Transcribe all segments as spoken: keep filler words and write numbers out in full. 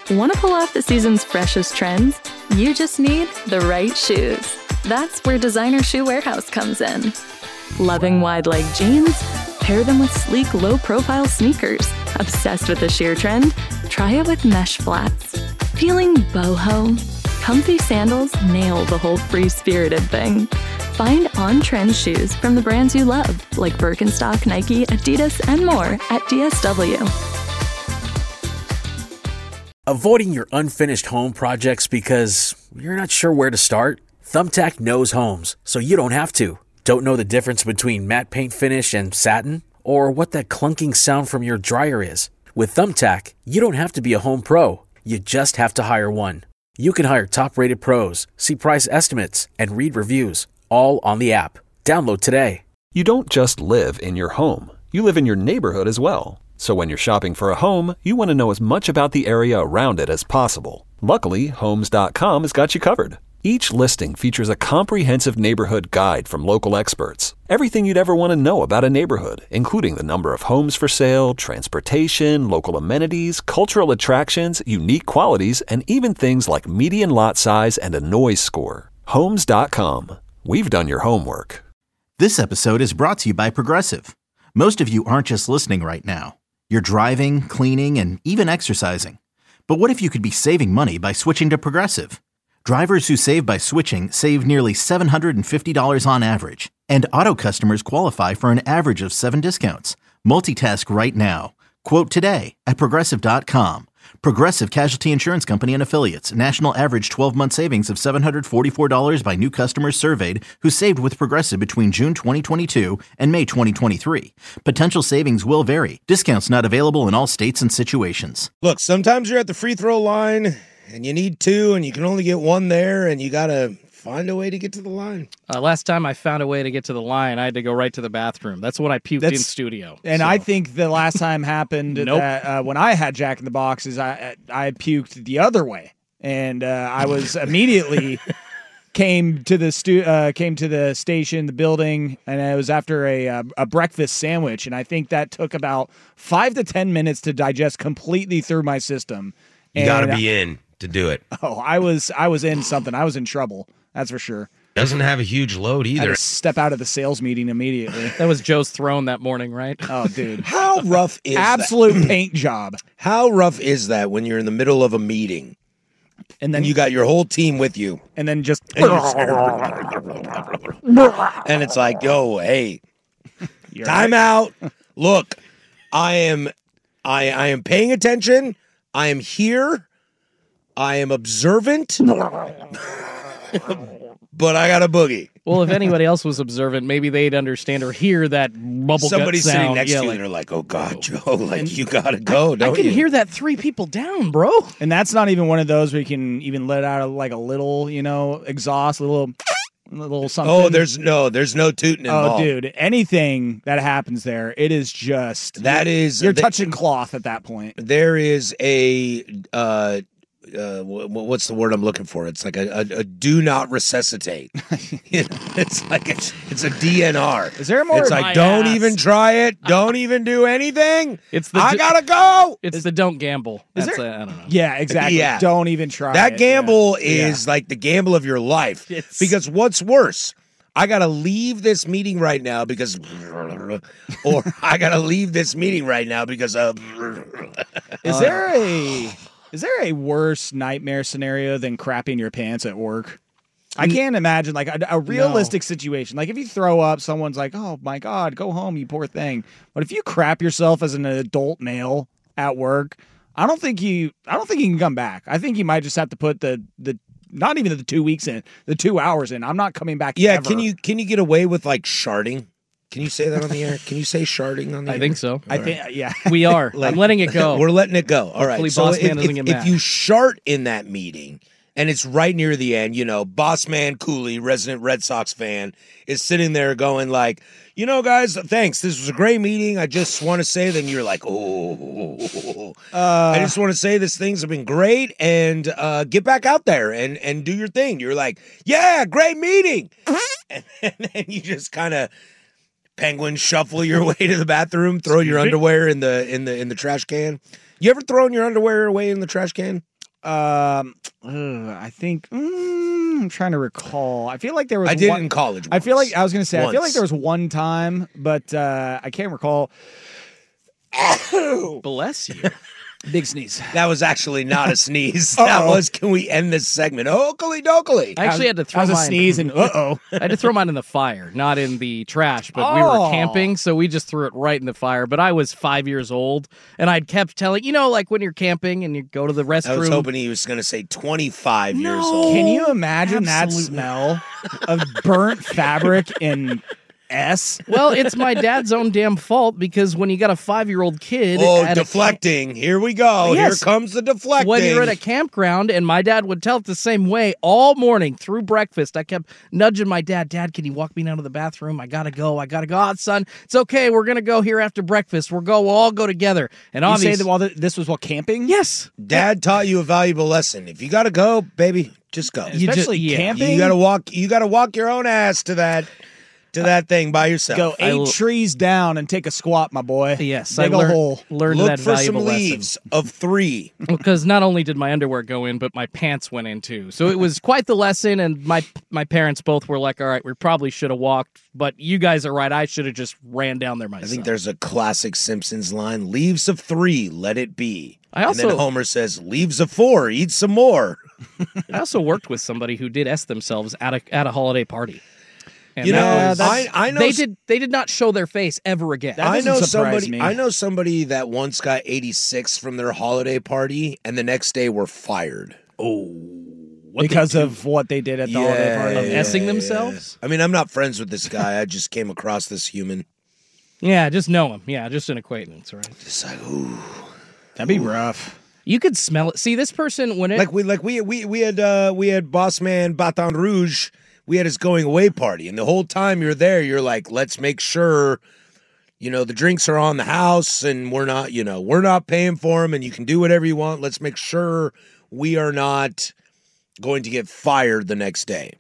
Want to pull off the season's freshest trends? You just need the right shoes. That's where Designer Shoe Warehouse comes in. Loving wide-leg jeans? Pair them with sleek, low-profile sneakers. Obsessed with the sheer trend? Try it with mesh flats. Feeling boho? Comfy sandals nail the whole free-spirited thing. Find on-trend shoes from the brands you love, like Birkenstock, Nike, Adidas, and more at D S W. Avoiding your unfinished home projects because you're not sure where to start? Thumbtack knows homes, so you don't have to. Don't know the difference between matte paint finish and satin? Or what that clunking sound from your dryer is? With Thumbtack, you don't have to be a home pro. You just have to hire one. You can hire top-rated pros, see price estimates, and read reviews, all on the app. Download today. You don't just live in your home. You live in your neighborhood as well. So when you're shopping for a home, you want to know as much about the area around it as possible. Luckily, Homes dot com has got you covered. Each listing features a comprehensive neighborhood guide from local experts. Everything you'd ever want to know about a neighborhood, including the number of homes for sale, transportation, local amenities, cultural attractions, unique qualities, and even things like median lot size and a noise score. Homes dot com. We've done your homework. This episode is brought to you by Progressive. Most of you aren't just listening right now. You're driving, cleaning, and even exercising. But what if you could be saving money by switching to Progressive? Drivers who save by switching save nearly seven hundred fifty dollars on average. And auto customers qualify for an average of seven discounts. Multitask right now. Quote today at Progressive dot com. Progressive Casualty Insurance Company and Affiliates. National average twelve-month savings of seven hundred forty-four dollars by new customers surveyed who saved with Progressive between June twenty twenty-two and May twenty twenty-three. Potential savings will vary. Discounts not available in all states and situations. Look, sometimes you're at the free throw line and you need two and you can only get one there and you got to find a way to get to the line. Uh, last time I found a way to get to the line, I had to go right to the bathroom. That's when I puked That's, in studio. And so. I think the last time happened nope. that, uh, when I had Jack in the Box is I I puked the other way, and uh, I was immediately came to the stu- uh, came to the station, the building, and it was after a uh, a breakfast sandwich, and I think that took about five to ten minutes to digest completely through my system. You got to be in to do it. Oh, I was I was in something. I was in trouble. That's for sure. Doesn't have a huge load either. I had to step out of the sales meeting immediately. That was Joe's throne that morning, right? Oh, dude. How rough is Absolute that? paint job. How rough is that when you're in the middle of a meeting and then you got your whole team with you and then just and, and it's like, yo, hey, You're time right. out. Look, I am I I am paying attention. I am here. I am observant. But I got a boogie. Well, if anybody else was observant, maybe they'd understand or hear that bubble Somebody gut sound. sitting next yeah, to you, like, they're like, oh, God, Joe, like, you got to go, I don't can you? hear that three people down, bro. And that's not even one of those where you can even let out like a little, you know, exhaust, a little, a little something. Oh, there's no, there's no tooting involved. Oh, dude, anything that happens there, it is just That is, you're th- touching cloth at that point. There is a, uh, uh, what's the word I'm looking for? It's like a, a, a do not resuscitate. It's like a, it's a D N R. Is there more? It's like, don't ass. even try it. Don't even do anything. It's the I d- gotta go. It's is, the don't gamble. Is That's there, a, I don't know. Yeah, exactly. Yeah. Don't even try That it. gamble yeah. is yeah. like the gamble of your life. It's... Because what's worse? I got to leave this meeting right now because, or I got to leave this meeting right now because of. Is there a is there a worse nightmare scenario than crapping your pants at work? I can't imagine like a, a realistic no. situation. Like if you throw up, someone's like, "Oh my God, go home, you poor thing." But if you crap yourself as an adult male at work, I don't think you. I don't think you can come back. I think you might just have to put the the. Not even the two weeks in, the two hours in. I'm not coming back. Yeah, ever. can you can you get away with like sharding? Can you say that on the air? Can you say sharding on the I air? I think so. All I right. think yeah. We are. Like, I'm letting it go. We're letting it go. All right. Hopefully So Boss if, Man doesn't if, get if mad. you shart in that meeting and it's right near the end, you know, Boss Man Cooley, resident Red Sox fan, is sitting there going like, you know, guys, thanks. This was a great meeting. I just want to say that you're like, oh, Uh, I just want to say this things have been great and uh, get back out there and, and do your thing. You're like, yeah, great meeting. and, and then you just kind of penguin shuffle your way to the bathroom, throw your underwear in the in the in the trash can. You ever thrown your underwear away in the trash can? Um, ugh, I think mm, I'm trying to recall. I feel like there was. I did one, it in college. I feel once. like I was going to say. I feel like Once. there was one time, but uh, I can't recall. Bless you. Big sneeze. That was actually not a sneeze. That Uh-oh. was, can we end this segment? Oakley dokley. I actually had to throw I was a mine. sneeze and uh oh. I had to throw mine in the fire, not in the trash, but we Oh. were camping, so we just threw it right in the fire. But I was five years old, and I'd kept telling, you know, like when you're camping and you go to the restroom. I was hoping he was going to say twenty-five years No. old. Can you imagine that Absolutely. smell of burnt fabric in S? Well, it's my dad's own damn fault because when you got a five-year-old kid, Oh, at a deflecting. Here we go. Yes. Here comes the deflecting. when you're at a campground, and my dad would tell it the same way all morning through breakfast. I kept nudging my dad, Dad, can you walk me down to the bathroom? I gotta go. I gotta go. Oh, son, it's okay. We're gonna go here after breakfast. We'll go. We'll all go together. And You say obviously, that while th- this was while camping? yes, Dad taught you a valuable lesson. If you got to go, baby, just go. You Especially ju- yeah. camping. You got to walk. You got to walk your own ass to that to that thing by yourself. Go I eight l- trees down and take a squat, my boy. yes, Dig I a learned, hole. learned Look that for some valuable lesson. leaves of three. Because not only did my underwear go in, but my pants went in too. So it was quite the lesson. And my my parents both were like, "All right, we probably should have walked, but you guys are right. I should have just ran down there I myself." think there's a classic Simpsons line: "Leaves of three, let it be." I and then also- Homer says, "Leaves of four, eat some more." I also worked with somebody who did S themselves at a at a holiday party. And You know, that was- I I know they s- did they did not show their face ever again. That I doesn't know surprise somebody. me. I know somebody that once got eighty-six from their holiday party, and the next day were fired. because of what they did at the holiday party. Of S-ing themselves? I mean, I'm not friends with this guy. I just came across this human. Yeah, just know him. Yeah, just an acquaintance, right? It's like, ooh. That'd be rough. You could smell it. See, this person when it Like we like we we we had uh we had boss man Baton Rouge. We had his going away party, and the whole time you're there, you're like, let's make sure, you know, the drinks are on the house, and we're not, you know, we're not paying for them, and you can do whatever you want. Let's make sure we are not going to get fired the next day.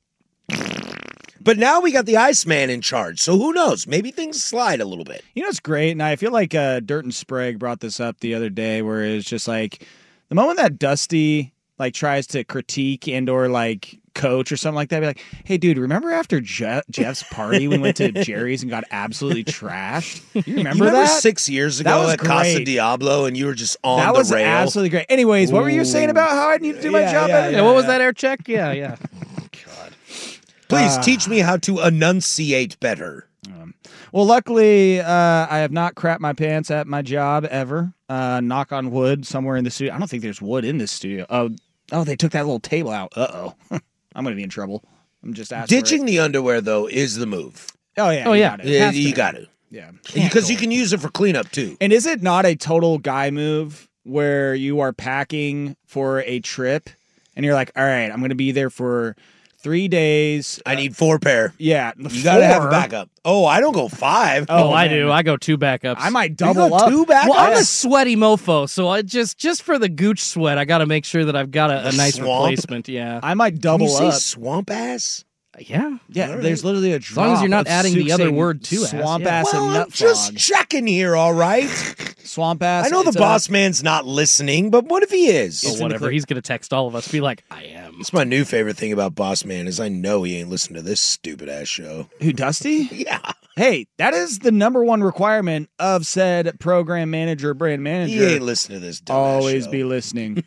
But now we got the Iceman in charge, so who knows? Maybe things slide a little bit. You know, it's great, and I feel like uh, Dirt and Sprague brought this up the other day, where it's just like the moment that Dusty like tries to critique and or like coach or something like that, be like, "Hey, dude, remember after Je- Jeff's party we went to Jerry's and got absolutely trashed? You remember, You remember that? six years That ago was at Casa great. Diablo, and you were just on that the was rail? absolutely great. Anyways, what were you saying about how I need to do my Yeah, job yeah, better? yeah, what was that air check? Yeah, yeah. Please Ah. teach me how to enunciate better. Well, luckily, uh, I have not crapped my pants at my job ever. Uh, knock on wood, somewhere in the studio. I don't think there's wood in this studio. Oh, oh, they took that little table out. Uh oh, I'm gonna be in trouble. I'm just asking. Ditching the underwear, though, is the move. Oh yeah. Oh, you yeah. got it. It Yeah, has to you be. got to. Yeah. Because you can use it for cleanup, too. And is it not a total guy move where you are packing for a trip and you're like, all right, I'm going to be there for three days. I need four pair. Yeah. You got to have a four. backup. Oh, I don't go five. Oh, Oh, I man. do. I go two backups. I might You double go up. two backups? Well, I'm a sweaty mofo, so I just just for the gooch sweat, I got to make sure that I've got a, a The nice swamp? replacement. Yeah, I might Can double you say up. swamp ass? yeah. Yeah, All right. there's literally a As long as you're not drop of adding the Suk other saying word to ass, swamp yeah. ass Well, and I'm nut just frog. checking here, all right? Swamp ass. I know the it's a- boss man's not listening, but what if he is? Or whatever. He's gonna text all of us, be like, "I am." That's my new favorite thing about Boss Man is I know he ain't listened to this stupid ass show. Who, Dusty? Yeah. Hey, that is the number one requirement of said program manager, brand He manager. ain't listening to this dumbass Always show. be listening.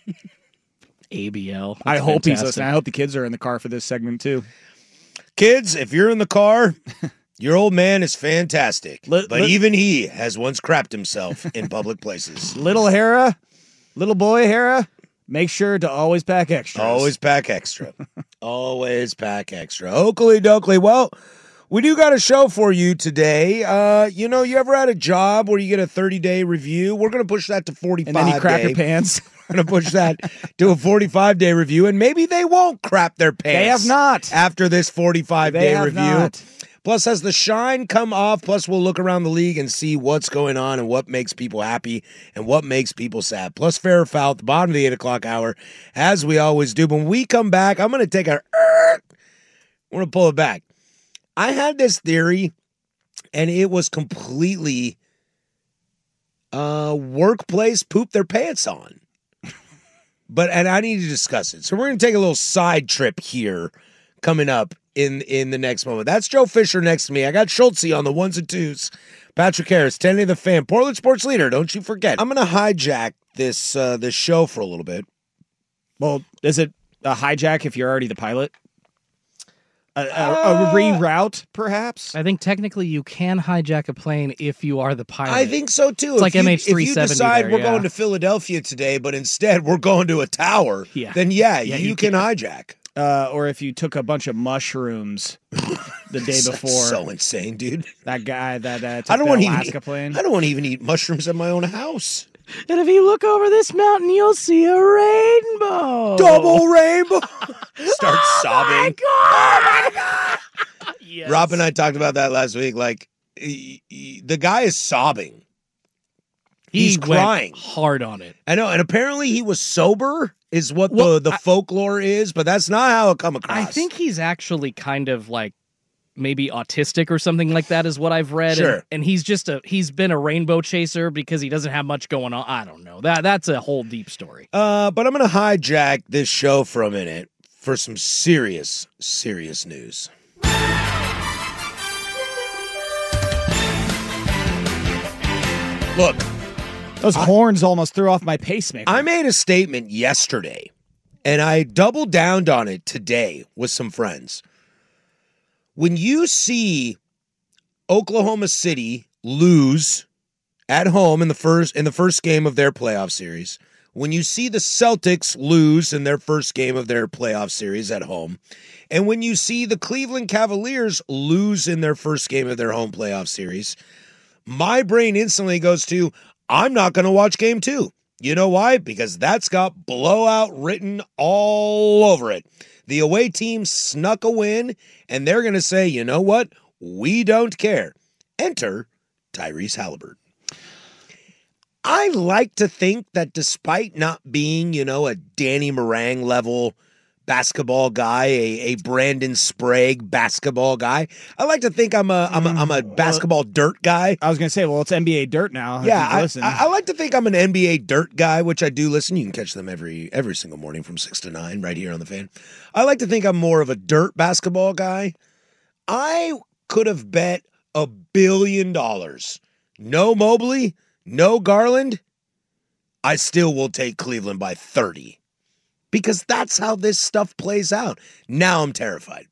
A B L. I That's hope he's fantastic. listening. I hope the kids are in the car for this segment too. Kids, if you're in the car, your old man is fantastic. Li- but li- even he has once crapped himself in public places. Little Hera, little boy Hera, make sure to always pack extras. Always pack extra. Always pack extra. Oakley dokley. Well, we do got a show for you today. Uh, you know, you ever had a job where you get a thirty-day review? We're going to push that to forty-five and then you crack day. your pants. We're going to push that to a forty-five day review, and maybe they won't crap their pants. They have not. After this forty-five They day have review. not. Plus, as the shine come off, plus we'll look around the league and see what's going on and what makes people happy and what makes people sad. Plus, fair or foul at the bottom of the eight o'clock hour, as we always do. But when we come back, I'm going to take a... I'm going to pull it back. I had this theory, and it was completely uh, workplace poop their pants on. but and I need to discuss it. So we're going to take a little side trip here coming up in in the next moment. That's Joe Fisher next to me. I got Schultze on the ones and twos. Patrick Harris, ten A the Fan, Portland sports leader. Don't you forget. I'm going to hijack this uh, this show for a little bit. Well, is it a hijack if you're already the pilot? A, a, a reroute, perhaps? I think technically you can hijack a plane if you are the pilot. I think so, too. It's if like you, M H three seventy. If you decide there, we're yeah. going to Philadelphia today, but instead we're going to a tower, yeah. then yeah, yeah you, you can, can hijack. Uh, or if you took a bunch of mushrooms the day before. So insane, dude. That guy that uh, took I don't the want to Alaska even, plane. I don't want to even eat mushrooms at my own house. And if you look over this mountain, you'll see a rainbow. Double rainbow. Start oh sobbing. My God. Oh my God. Yes. Rob and I talked about that last week. Like, he, he, the guy is sobbing. He He's went crying hard on it. I know, and apparently he was sober, is what Well, the, the I, folklore is, but that's not how it come across. I think he's actually kind of like maybe autistic or something like that is what I've read. Sure. And, and he's just a he's been a rainbow chaser because he doesn't have much going on. I don't know. That that's a whole deep story. Uh, but I'm going to hijack this show for a minute for some serious, serious news. Look, Those I, horns almost threw off my pacemaker. I made a statement yesterday, and I doubled down on it today with some friends. When you see Oklahoma City lose at home in the first in the first game of their playoff series, when you see the Celtics lose in their first game of their playoff series at home, and when you see the Cleveland Cavaliers lose in their first game of their home playoff series, my brain instantly goes to, I'm not going to watch game two. You know why? Because that's got blowout written all over it. The away team snuck a win, and they're going to say, you know what? We don't care. Enter Tyrese Halliburton. I like to think that despite not being, you know, a Danny Meringue level basketball guy, a, a Brandon Sprague basketball guy, I like to think I'm a I'm a, I'm a basketball dirt guy. I was going to say, well, it's N B A dirt now. Yeah, I, listen. I, I like to think I'm an N B A dirt guy, which I do listen. You can catch them every every single morning from six to nine right here on The Fan. I like to think I'm more of a dirt basketball guy. I could have bet a billion dollars. No Mobley, no Garland. I still will take Cleveland by thirty. Because that's how this stuff plays out. Now I'm terrified.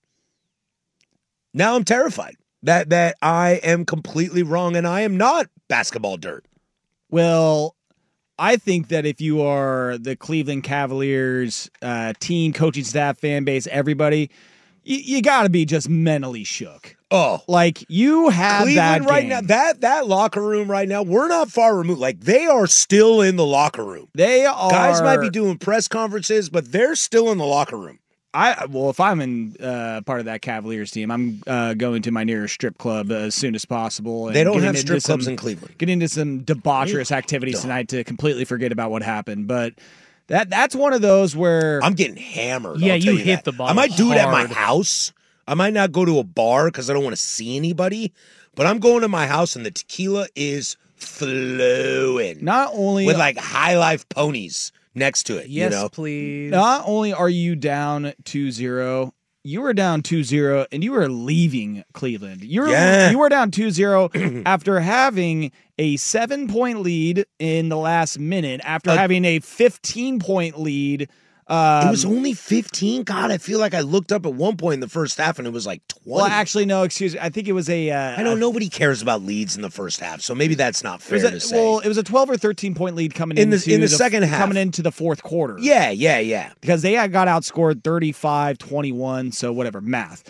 Now I'm terrified that that I am completely wrong and I am not basketball dirt. Well, I think that if you are the Cleveland Cavaliers uh, team, coaching staff, fan base, everybody, you, you got to be just mentally shook. Oh, like you have Cleveland that right game. now. That that locker room right now. We're not far removed. Like they are still in the locker room. They are. Guys might be doing press conferences, but they're still in the locker room. I well, if I'm in uh, part of that Cavaliers team, I'm uh, going to my nearest strip club as soon as possible. And they don't getting have into strip clubs some, in Cleveland. Get into some debaucherous activities tonight to completely forget about what happened. But that that's one of those where I'm getting hammered. Yeah, I'll tell you you hit that. the ball I might do it at my hard. house. I might not go to a bar because I don't want to see anybody, but I'm going to my house and the tequila is flowing. not only with like high life ponies next to it. Yes, you know? please. Not only are you down two zero, you were down two zero and you were leaving Cleveland. You were, Yeah. you were down two zero after having a seven-point lead in the last minute, after Uh, having a fifteen-point lead. Um, It was only fifteen. God, I feel like I looked up at one point in the first half and it was like twenty. well, actually, no, excuse me. I think it was a... Uh, I know nobody cares about leads in the first half, so maybe that's not it fair was to a, say. well, it was a twelve or thirteen-point lead coming In the- into in the second half. Coming into the fourth quarter. yeah, yeah, yeah. Because they had got outscored thirty-five twenty-one, so whatever, math.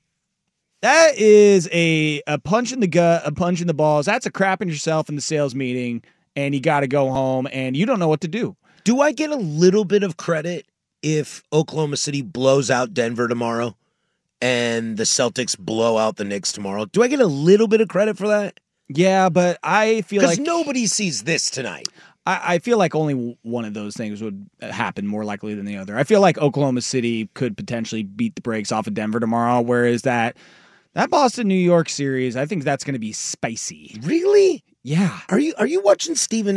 That is a, a punch in the gut, a punch in the balls. That's a crapping yourself in the sales meeting, and you got to go home, and you don't know what to do. Do I get a little bit of credit if Oklahoma City blows out Denver tomorrow and the Celtics blow out the Knicks tomorrow? Do I get a little bit of credit for that? Yeah, but I feel Because like nobody sees this tonight. I, I feel like only one of those things would happen more likely than the other. I feel like Oklahoma City could potentially beat the brakes off of Denver tomorrow, whereas that that Boston New York series, I think that's going to be spicy. Really? Yeah. Are you are you watching Stephen A?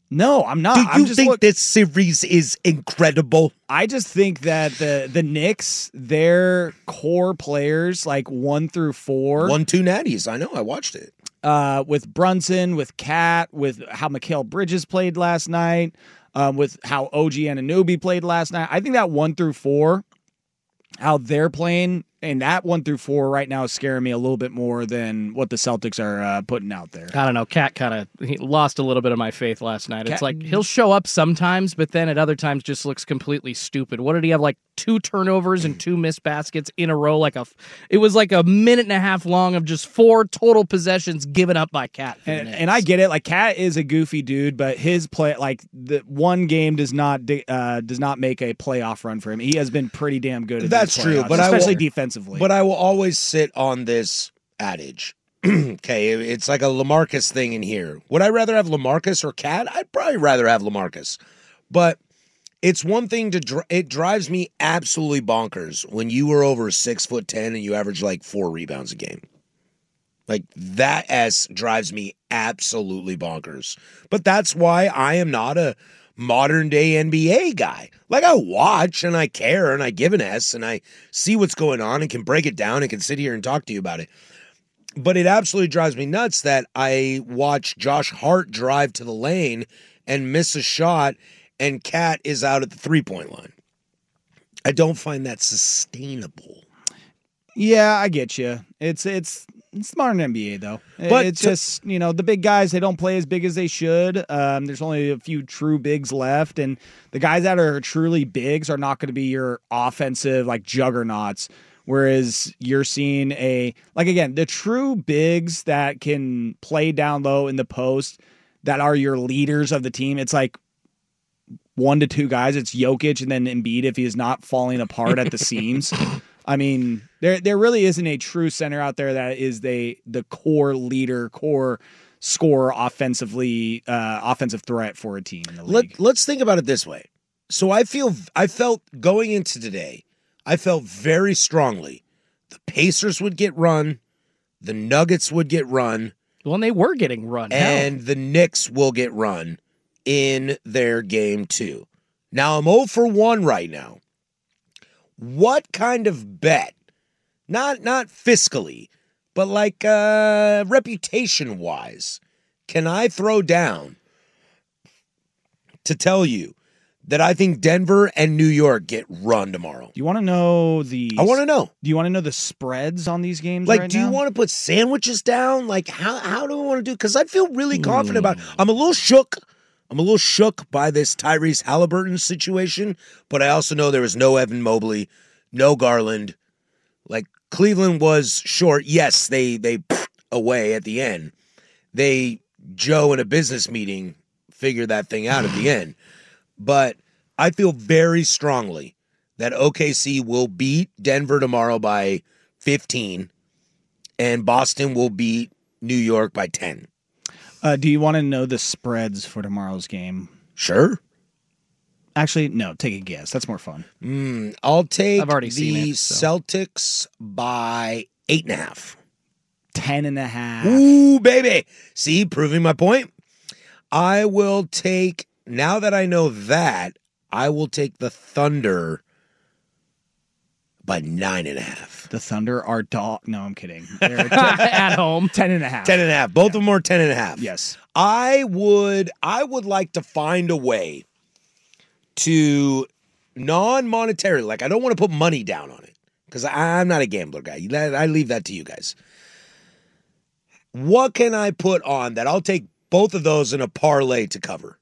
No, I'm not. Do you I'm just think look, this series is incredible? I just think that the the Knicks, their core players, like one through four, Won two natties. I know. I watched it. uh, with Brunson, with Cat, with how Mikal Bridges played last night, um, with how O G Anunoby played last night. I think that one through four, how they're playing, and that one through four right now is scaring me a little bit more than what the Celtics are uh, putting out there. I don't know. Cat kind of he lost a little bit of my faith last night. It's Cat- like he'll show up sometimes, but then at other times just looks completely stupid. What did he have? Like two turnovers and two missed baskets in a row. Like a, it was like a minute and a half long of just four total possessions given up by Cat. And, and I get it. Like Cat is a goofy dude, but his play, like the one game, does not uh, does not make a playoff run for him. He has been pretty damn good. At That's these true, playoffs, but I especially will- defensively. But I will always sit on this adage. Okay, it's like a LaMarcus thing in here. Would I rather have LaMarcus or Cat? I'd probably rather have LaMarcus. But it's one thing to dr- it drives me absolutely bonkers when you were over six foot ten and you average like four rebounds a game. Like that S drives me absolutely bonkers. But that's why I am not a modern day N B A guy. Like I watch and I care and I give an S and I see what's going on and can break it down and can sit here and talk to you about it. But it absolutely drives me nuts that I watch Josh Hart drive to the lane and miss a shot and Cat is out at the three-point line. I don't find that sustainable. yeah, I get you. It's it's it's modern N B A though. But it's to- just, you know, the big guys, they don't play as big as they should. Um, there's only a few true bigs left, and the guys that are truly bigs are not going to be your offensive like juggernauts. Whereas you're seeing a, like, again, the true bigs that can play down low in the post that are your leaders of the team. It's like one to two guys. It's Jokic and then Embiid if he is not falling apart at the seams. I mean, there there really isn't a true center out there that is the the core leader, core scorer offensively, uh, offensive threat for a team in the league. Let, let's think about it this way. So I feel, I felt going into today, I felt very strongly the Pacers would get run, the Nuggets would get run, Well, and they were getting run. Hell. and the Knicks will get run in their game two. Now, I'm oh for one right now. What kind of bet, not not fiscally, but like uh, reputation-wise, can I throw down to tell you that I think Denver and New York get run tomorrow? Do you want to know the? I want to know. Do you want to know the spreads on these games? Like, right do now? you want to put sandwiches down? Like, how how do I want to do? Because I feel really confident about it. I'm a little shook. I'm a little shook by this Tyrese Halliburton situation, but I also know there was no Evan Mobley, no Garland. Like, Cleveland was short. Yes, they they away at the end. They, Joe in a business meeting, figured that thing out at the end. But I feel very strongly that O K C will beat Denver tomorrow by fifteen, and Boston will beat New York by ten. Uh, do you want to know the spreads for tomorrow's game? Sure. Actually, no. Take a guess. That's more fun. Mm, I'll take I've already the seen it, so. Celtics by eight and a half. Ten and a half. Ooh, baby. See, proving my point. I will take, now that I know that, I will take the Thunder by nine and a half. The Thunder are dog. No, I'm kidding. They're at home. ten and a half. Ten and a half. Both of them are ten and a half. Yes. I would I would like to find a way to non-monetary, like I don't want to put money down on it because I'm not a gambler guy. I leave that to you guys. What can I put on that I'll take both of those in a parlay to cover?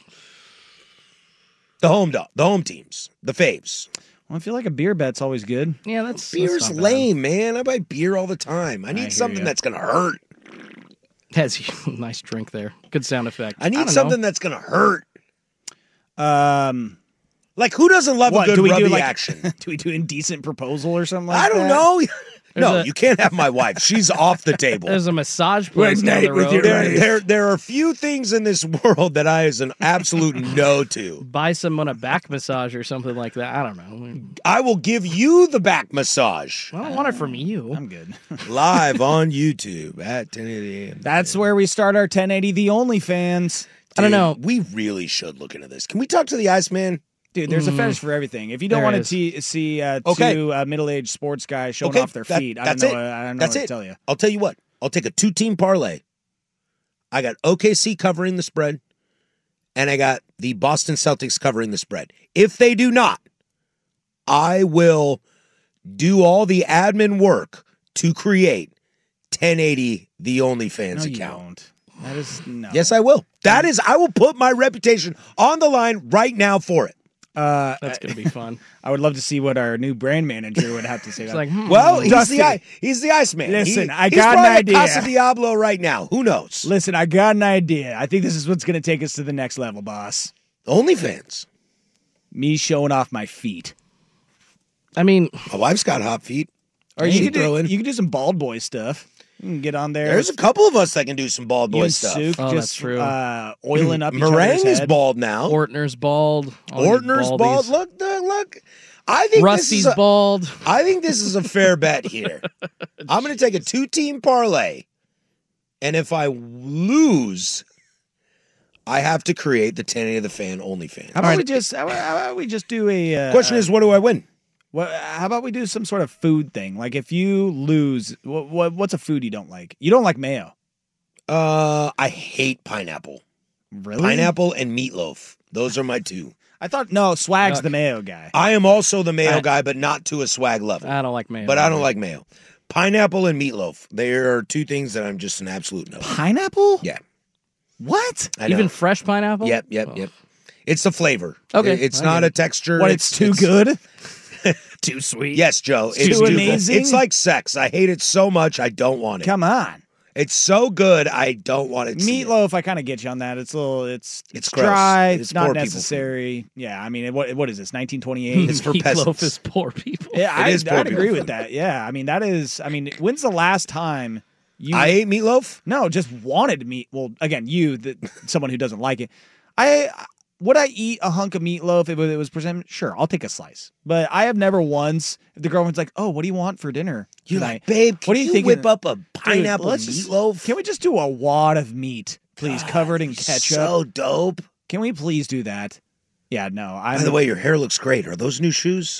The home dog, the home teams, the faves. Well, I feel like a beer bet's always good. Yeah, that's Beer's that's not bad. lame, man. I buy beer all the time. I need hear something ya. that's gonna hurt. Has nice drink there. Good sound effect. I need don't something know. that's gonna hurt. Um, Like who doesn't love what a good do we rubby do? Like, action? do we do indecent proposal or something like I don't that? know. No, There's a- you can't have my wife. She's off the table. There's a massage place down the road. There, there, there are few things in this world that I is an absolute no to. Buy someone a back massage or something like that. I don't know. I will give you the back massage I don't want it from you. I'm good. live on YouTube at ten eighty a.m. That's where we start our ten eighty The Only Fans. I don't Dude, know. We really should look into this. Can we talk to the Iceman? Dude, there's a fetish for everything. If you don't There want is. to t- see uh, Okay. two uh, middle-aged sports guys showing Okay, off their that- feet, I that's don't know. it. I don't know That's what it. to tell you. I'll tell you what. I'll take a two-team parlay. I got O K C covering the spread, and I got the Boston Celtics covering the spread. If they do not, I will do all the admin work to create ten eighty the OnlyFans No, you account. won't. That is no. Yes, I will. That is, I will put my reputation on the line right now for it. Uh, That's gonna be fun. I would love to see what our new brand manager would have to say. It's about like, it. hmm. Well, he's Dustin. the I- he's the Iceman. Listen, He- I he's got an probably at idea. Casa Diablo right now. Who knows? Listen, I got an idea. I think this is what's going to take us to the next level, boss. OnlyFans. Me showing off my feet. I mean, My wife's got hot feet. Or She you could do, throw in. you could do some bald boy stuff. You can get on there. There's a couple of us that can do some bald you boy and stuff. Suk Oh, just that's true. Uh, oiling up each Meringue other's is head. bald now. Ortner's bald. all these Ortner's baldies. bald. Look, look, look. I think Rusty's this is a, bald. I think this is a fair bet here. I'm going to take a two-team parlay, and if I lose, I have to create the ten eighty of the fan OnlyFans. How about we just how, how about we just do a uh, Question is, what do I win? what, how about we do some sort of food thing? Like if you lose, what, what what's a food you don't like? You don't like mayo, Uh, I hate pineapple. really? Pineapple and meatloaf. Those are my two. I thought no. Swag's Yuck. the mayo guy. I am also the mayo I- guy, but not to a swag level. I don't like mayo. but I don't like mayo. Pineapple and meatloaf. They are two things that I'm just an absolute no. Pineapple? Yeah. What? I know. even fresh pineapple. Yep, yep, Oh. yep. It's the flavor. Okay, It- It's I not get a it. texture. What? It's, too good. Too sweet. Yes, Joe. It's It's too too amazing? It's like sex. I hate it so much. I don't want it. Come on. It's so good. I don't want it. to see it. Meatloaf, I kind of get you on that. It's a little, it's It's it's, gross. dry. It's It's, poor not people necessary. Yeah, I mean, what what is this? nineteen twenty-eight. It's for Meatloaf peasants. is poor people. Yeah, I, It is poor I'd agree people. with that. Yeah, I mean, that is. I mean, when's the last time you? I ate meatloaf. no, just wanted meat. Well, again, you, the, someone who doesn't like it. I would I eat a hunk of meatloaf if it was presented? Sure, I'll take a slice. But I have never once. If the girlfriend's like, "Oh, what do you want for dinner?" You're tonight?" like, babe, can what do you you think? whip up a Dude, pineapple let's just- meatloaf? Can we just do a wad of meat, please, covered in ketchup? So dope. Can we please do that? Yeah, no. I By the way, your hair looks great. Are those new shoes?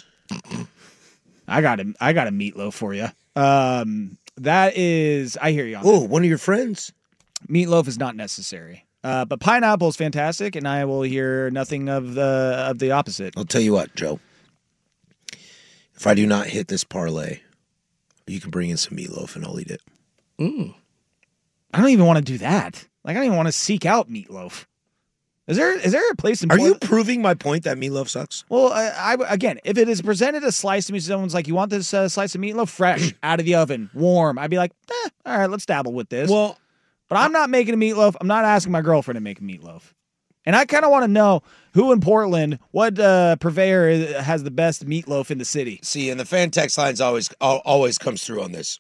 I got a I got a meatloaf for you. Um, that is, I hear you on that. Oh, one of your friends? Meatloaf is not necessary. Uh, but pineapple is fantastic, and I will hear nothing of the of the opposite. I'll tell you what, Joe. If I do not hit this parlay, you can bring in some meatloaf and I'll eat it. I don't even want to do that. Like I don't even want to seek out meatloaf. Is there is there a place in Are you Portland- proving my point that meatloaf sucks? Well, I, I again, if it is presented a slice to me, someone's like, "You want this uh, slice of meatloaf fresh, out of the oven, warm?" I'd be like, eh, "All right, let's dabble with this." Well, But I'm not making a meatloaf. I'm not asking my girlfriend to make a meatloaf. And I kind of want to know who in Portland, what uh, purveyor is- has the best meatloaf in the city. see, and the fan text lines always al- always comes through on this.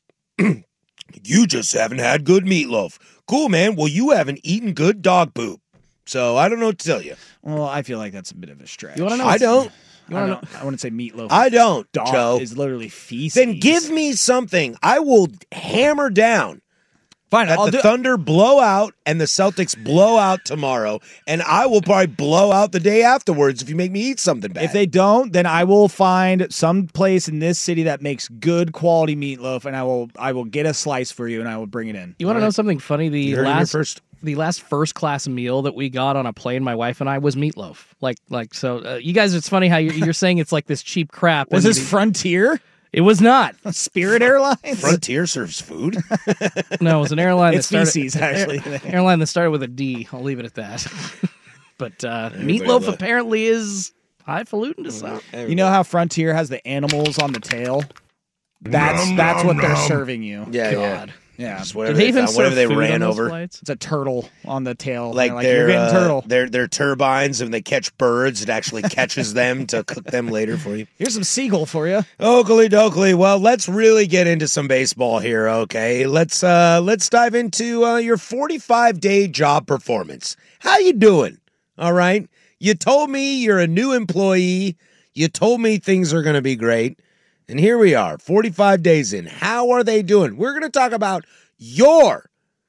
You just haven't had good meatloaf. Cool, man. Well, you haven't eaten good dog poop. So I don't know what to tell you. Well, I feel like that's a bit of a stretch. You want to know? I don't. You I, want to don't, I wouldn't say meatloaf. I don't, Dog Joe. is literally feces. Then give me something. I will hammer down Fine, that I'll the do. Thunder blow out and the Celtics blow out tomorrow, and I will probably blow out the day afterwards if you make me eat something bad. If they don't, then I will find some place in this city that makes good quality meatloaf, and I will I will get a slice for you, and I will bring it in. You want to know something funny? The You heard it here last first. the last first class meal that we got on a plane, my wife and I, was meatloaf. Like like so, uh, you guys, it's funny how you're, you're saying it's like this cheap crap. Was and this the- Frontier? It was not. Spirit Airlines? Frontier serves food. No, it was an airline. It's that started, feces, actually. airline that started with a D. I'll leave it at that. But uh, Everybody meatloaf love- apparently is highfalutin to some. You know how Frontier has the animals on the tail? That's that's what they're serving you. Yeah, God. Yeah. Just Did whatever they they, even found, whatever serve they food ran on those over. flights? It's a turtle on the tail. Like, They're like they're, you're getting uh, turtle. They're, they're turbines, and they catch birds. It actually catches them to cook them later for you. Here's some seagull for you. Oakley dokley. Well, let's really get into some baseball here, okay? Let's uh let's dive into uh, your forty-five day job performance. How you doing? All right. You told me you're a new employee. You told me things are going to be great. And here we are, forty-five days in. How are they doing? We're going to talk about your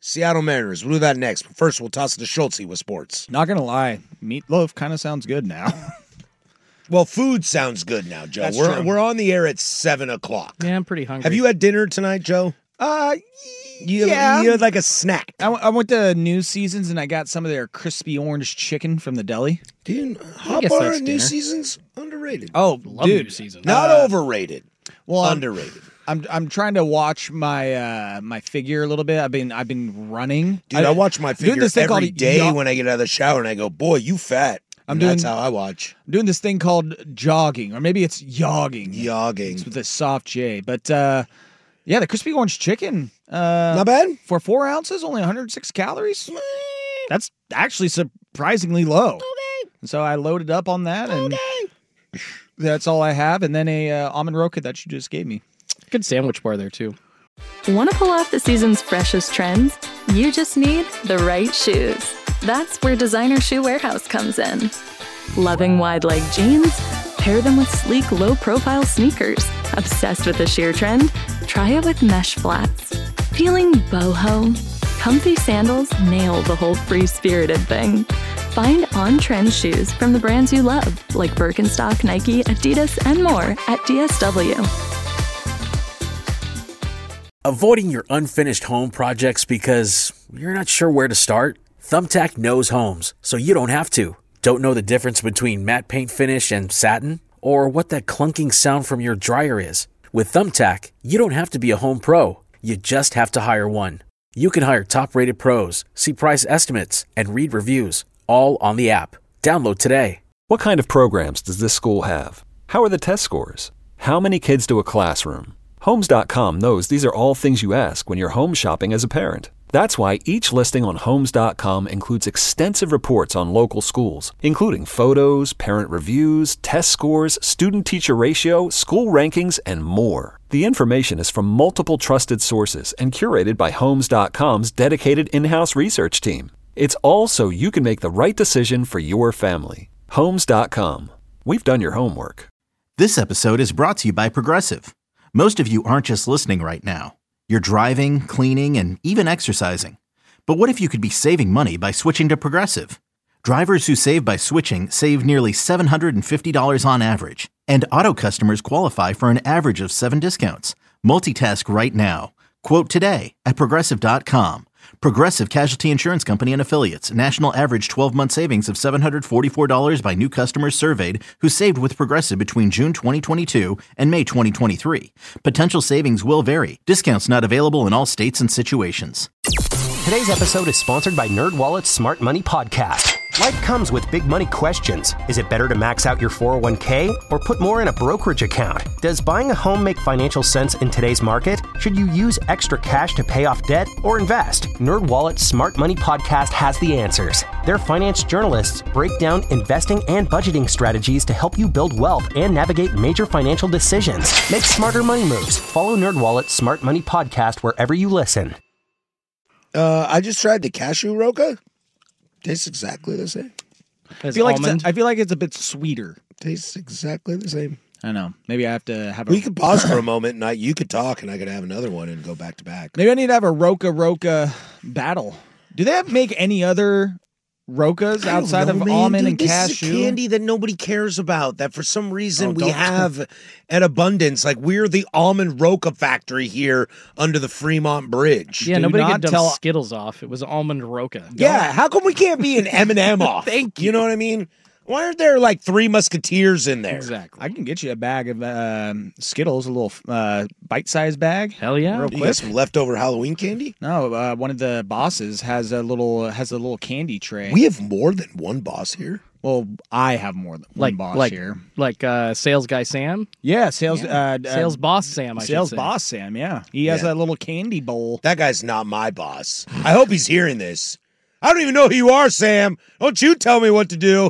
Seattle Mariners. We'll do that next. But first, we'll toss it to Schultz with sports. Not gonna lie, meatloaf kind of sounds good now. Well, food sounds good now, Joe. That's we're true. we're on the air at seven o'clock. Yeah, I'm pretty hungry. Have you had dinner tonight, Joe? Uh, You, yeah. you had like a snack. I, w- I went to New Seasons and I got some of their crispy orange chicken from the deli. Dude, hot guess bar that's at New dinner. Seasons underrated. Oh, Love dude, New Seasons. Not uh, overrated. well, I'm- underrated. I'm I'm trying to watch my uh my figure a little bit. I've been I've been running. Dude, I, watch my doing figure this thing every called day yo- when I get out of the shower, and I go, "Boy, you fat." I'm And doing- That's how I watch. I'm doing this thing called jogging, or maybe it's yogging. Yogging. It's with a soft J. But uh, yeah, the crispy orange chicken. Uh, Not bad. for four ounces, only one hundred six calories. That's actually surprisingly low. Okay. So I loaded up on that, and that's all I have. And then a uh, almond roca that you just gave me. Good sandwich bar there, too. Want to pull off the season's freshest trends? You just need the right shoes. That's where Designer Shoe Warehouse comes in. Loving wide leg jeans? Pair them with sleek, low profile sneakers. Obsessed with the sheer trend? Try it with mesh flats. Feeling boho? Comfy sandals nail the whole free spirited thing. Find on trend shoes from the brands you love, like Birkenstock, Nike, Adidas, and more at D S W. Avoiding your unfinished home projects because you're not sure where to start? Thumbtack knows homes, so you don't have to. Don't know the difference between matte paint finish and satin? Or what that clunking sound from your dryer is? With Thumbtack, you don't have to be a home pro. You just have to hire one. You can hire top-rated pros, see price estimates, and read reviews, all on the app. Download today. What kind of programs does this school have? How are the test scores? How many kids do a classroom? Homes dot com knows these are all things you ask when you're home shopping as a parent. That's why each listing on Homes dot com includes extensive reports on local schools, including photos, parent reviews, test scores, student-teacher ratio, school rankings, and more. The information is from multiple trusted sources and curated by Homes dot com's dedicated in-house research team. It's all so you can make the right decision for your family. Homes dot com. We've done your homework. This episode is brought to you by Progressive. Most of you aren't just listening right now. You're driving, cleaning, and even exercising. But what if you could be saving money by switching to Progressive? Drivers who save by switching save nearly seven hundred fifty dollars on average. And auto customers qualify for an average of seven discounts. Multitask right now. Quote today at Progressive dot com. Progressive Casualty Insurance Company and Affiliates. National average twelve-month savings of seven hundred forty-four dollars by new customers surveyed who saved with Progressive between June twenty twenty-two and May twenty twenty-three. Potential savings will vary. Discounts not available in all states and situations. Today's episode is sponsored by NerdWallet's Smart Money Podcast. Life comes with big money questions. Is it better to max out your four oh one k or put more in a brokerage account? Does buying a home make financial sense in today's market? Should you use extra cash to pay off debt or invest? NerdWallet's Smart Money Podcast has the answers. Their finance journalists break down investing and budgeting strategies to help you build wealth and navigate major financial decisions. Make smarter money moves. Follow NerdWallet's Smart Money Podcast wherever you listen. Uh, I just tried the cashew roca. Tastes exactly the same. I feel like it's a, I feel like it's a bit sweeter. Tastes exactly the same. I don't know. Maybe I have to have a. We could pause for a moment, and I, you could talk, and I could have another one and go back to back. Maybe I need to have a Roca Roca battle. Do they have, make any other Rocas I don't outside know, of man, almond dude, and this cashew? is a candy that nobody cares about. That for some reason Oh, we don't- have at abundance. Like we're the almond roca factory here under the Fremont Bridge. Yeah, Do nobody not could dump tell- Skittles off. It was almond roca. Yeah, how come we can't be an M and M off? Thank you. You know what I mean? Why aren't there like three Musketeers in there? Exactly. I can get you a bag of um, Skittles, a little uh, bite-sized bag. Hell yeah. Real You quick. got some leftover Halloween candy? No, uh, one of the bosses has a little has a little candy tray. We have more than one boss here. well, I have more than one Like boss like here. like uh, sales guy Sam, Yeah, sales Yeah. Uh, sales uh, boss Sam. I should sales say. boss Sam. Yeah, he has Yeah. a little candy bowl. That guy's not my boss. I hope he's hearing this. I don't even know who you are, Sam. Don't you tell me what to do.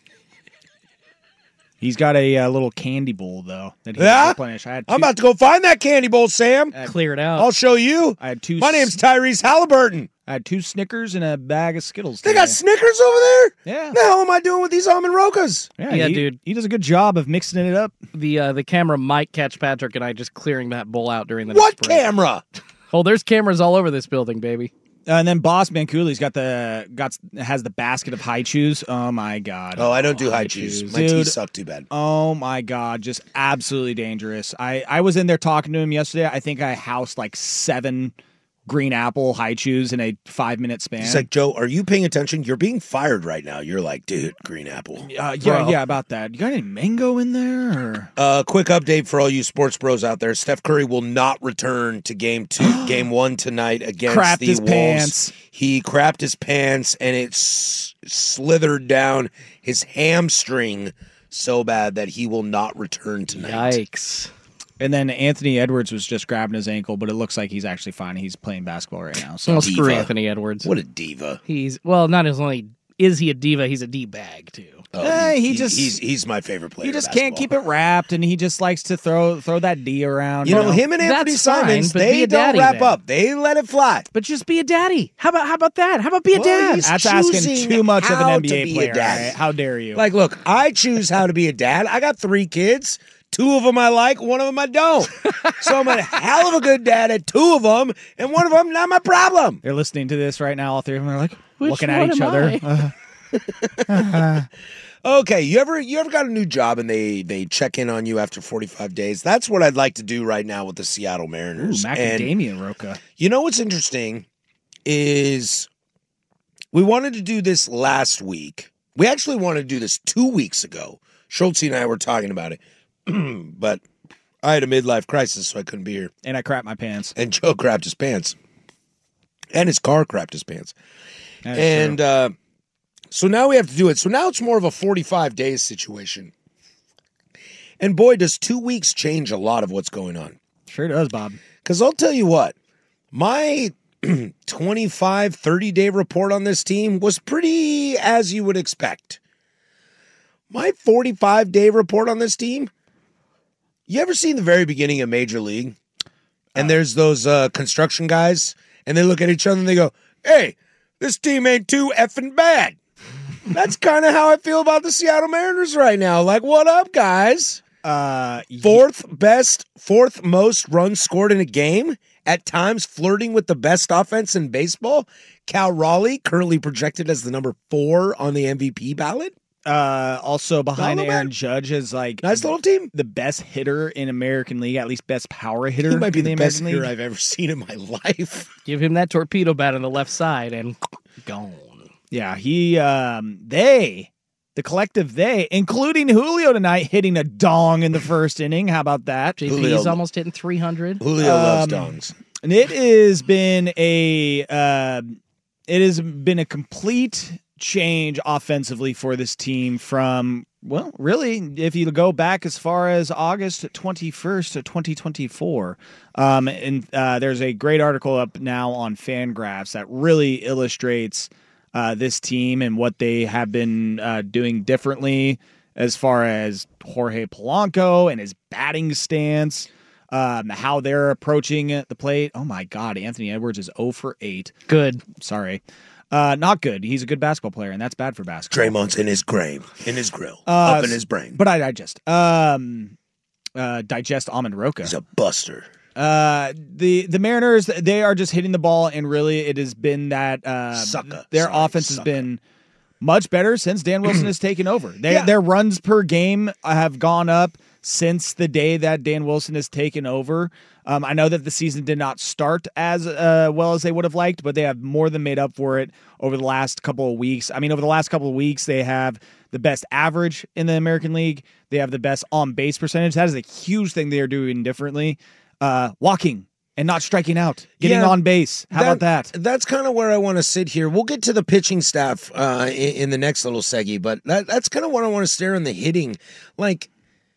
He's got a uh, little candy bowl though that he Yeah? replenish. I had two, I'm about to go find that candy bowl, Sam. Clear it out. I'll show you. I had two. My name's Tyrese Halliburton. I had two Snickers and a bag of Skittles. They got today. Snickers over there? Yeah. What the hell am I doing with these almond rocas? Yeah, Yeah, he- dude. He does a good job of mixing it up. the uh, the camera might catch Patrick and I just clearing that bowl out during the What next break. camera? Oh, there's cameras all over this building, baby. and then Boss Man Cooley's got the got has the basket of high chews. Oh my god! Oh, I don't do high chews. My Dude, teeth suck too bad. Oh my god, just absolutely dangerous. I I was in there talking to him yesterday. I think I housed like seven green apple high chews in a five minute span. He's like, Joe, are you paying attention? You're being fired right now. You're like, dude, green apple. Uh, yeah, Bro. yeah, about that. You got any mango in there? Or? Uh, quick update for all you sports bros out there. Steph Curry will not return to game two, game one tonight against Crapped the his Wolves. pants. He crapped his pants and it s- slithered down his hamstring so bad that he will not return tonight. Yikes. And then Anthony Edwards was just grabbing his ankle, but it looks like he's actually fine. He's playing basketball right now. So Well, screw Diva. Anthony Edwards. What a diva. He's, well, not as only is he a diva, he's a D-bag, too. Oh, Eh, he just- he's he's my favorite player. he just in can't keep basketball. it wrapped, and he just likes to throw throw that D around. You know, him and Anthony That's fine, Simons, but be they a don't daddy wrap then. up. They let it fly. But just be a daddy. How about how about that? How about be a Well, dad? he's That's asking choosing too much of how an N B to A be a player. dad. Right? How dare you? Like, look, I choose how to be a dad. I got three kids. Two of them I like, one of them I don't. So I'm a hell of a good dad at two of them, and one of them not my problem. they're listening to this right now. All three of them are like Which looking at one each am other. I? Uh, Okay, you ever you ever got a new job and they they check in on you after forty-five days? That's what I'd like to do right now with the Seattle ooh, Mariners. And macadamia roca. you know what's interesting is we wanted to do this last week. We actually wanted to do this two weeks ago. Schultz and I were talking about it, but I had a midlife crisis, so I couldn't be here. And I crap my pants. And Joe crapped his pants, and his car crapped his pants. That's and true. uh, so now we have to do it. So now it's more of a forty-five days situation. And boy, does two weeks change a lot of what's going on. Sure does, Bob. Because I'll tell you what, my twenty-five, thirty-day report on this team was pretty as you would expect. My forty-five-day report on this team, you ever seen the very beginning of Major League? And there's those uh, construction guys, and they look at each other and they go, hey, this team ain't too effing bad. That's kind of how I feel about the Seattle Mariners right now. Like, what up, guys? Uh, Fourth best, fourth most runs scored in a game, at times flirting with the best offense in baseball. Cal Raleigh, currently projected as the number four on the M V P ballot. uh, also behind Not bad. Aaron Judge is like Nice little team. the best hitter in American League, at least best power hitter. He might be in the, the best American hitter League. I've ever seen in my life. Give him that torpedo bat on the left side and gone. Yeah, he, um, they, the collective they, including Julio tonight, hitting a dong in the first inning. How about that? J P's Julio- almost hitting three hundred. Julio loves Um, dongs. And it has been a, uh, it has been a complete change offensively for this team from, well, really, if you go back as far as August twenty-first of twenty twenty-four. Um, and uh, there's a great article up now on Fangraphs that really illustrates uh, this team and what they have been uh, doing differently as far as Jorge Polanco and his batting stance, um, how they're approaching the plate. Oh, my God. Anthony Edwards is zero for eight. Good. Sorry. Uh, not good. He's a good basketball player, and that's bad for basketball. Draymond's in his grave, in his grill, Uh, up in his brain. But I digest. Um, uh, digest Almond Roca. He's a buster. Uh, the the Mariners, they are just hitting the ball, and really, it has been that uh, Sucker. their Sorry, offense has sucker. been much better since Dan Wilson has taken over. They, Yeah. Their runs per game have gone up since the day that Dan Wilson has taken over. Um, I know that the season did not start as uh, well as they would have liked, but they have more than made up for it over the last couple of weeks. I mean, over the last couple of weeks, they have the best average in the American League. They have the best on-base percentage. That is a huge thing they are doing differently. Uh, walking and not striking out, getting Yeah, on base. How about that? That's kind of where I want to sit here. We'll get to the pitching staff uh, in, in the next little seggy, but that, that's kind of what I want to stare in the hitting. Like,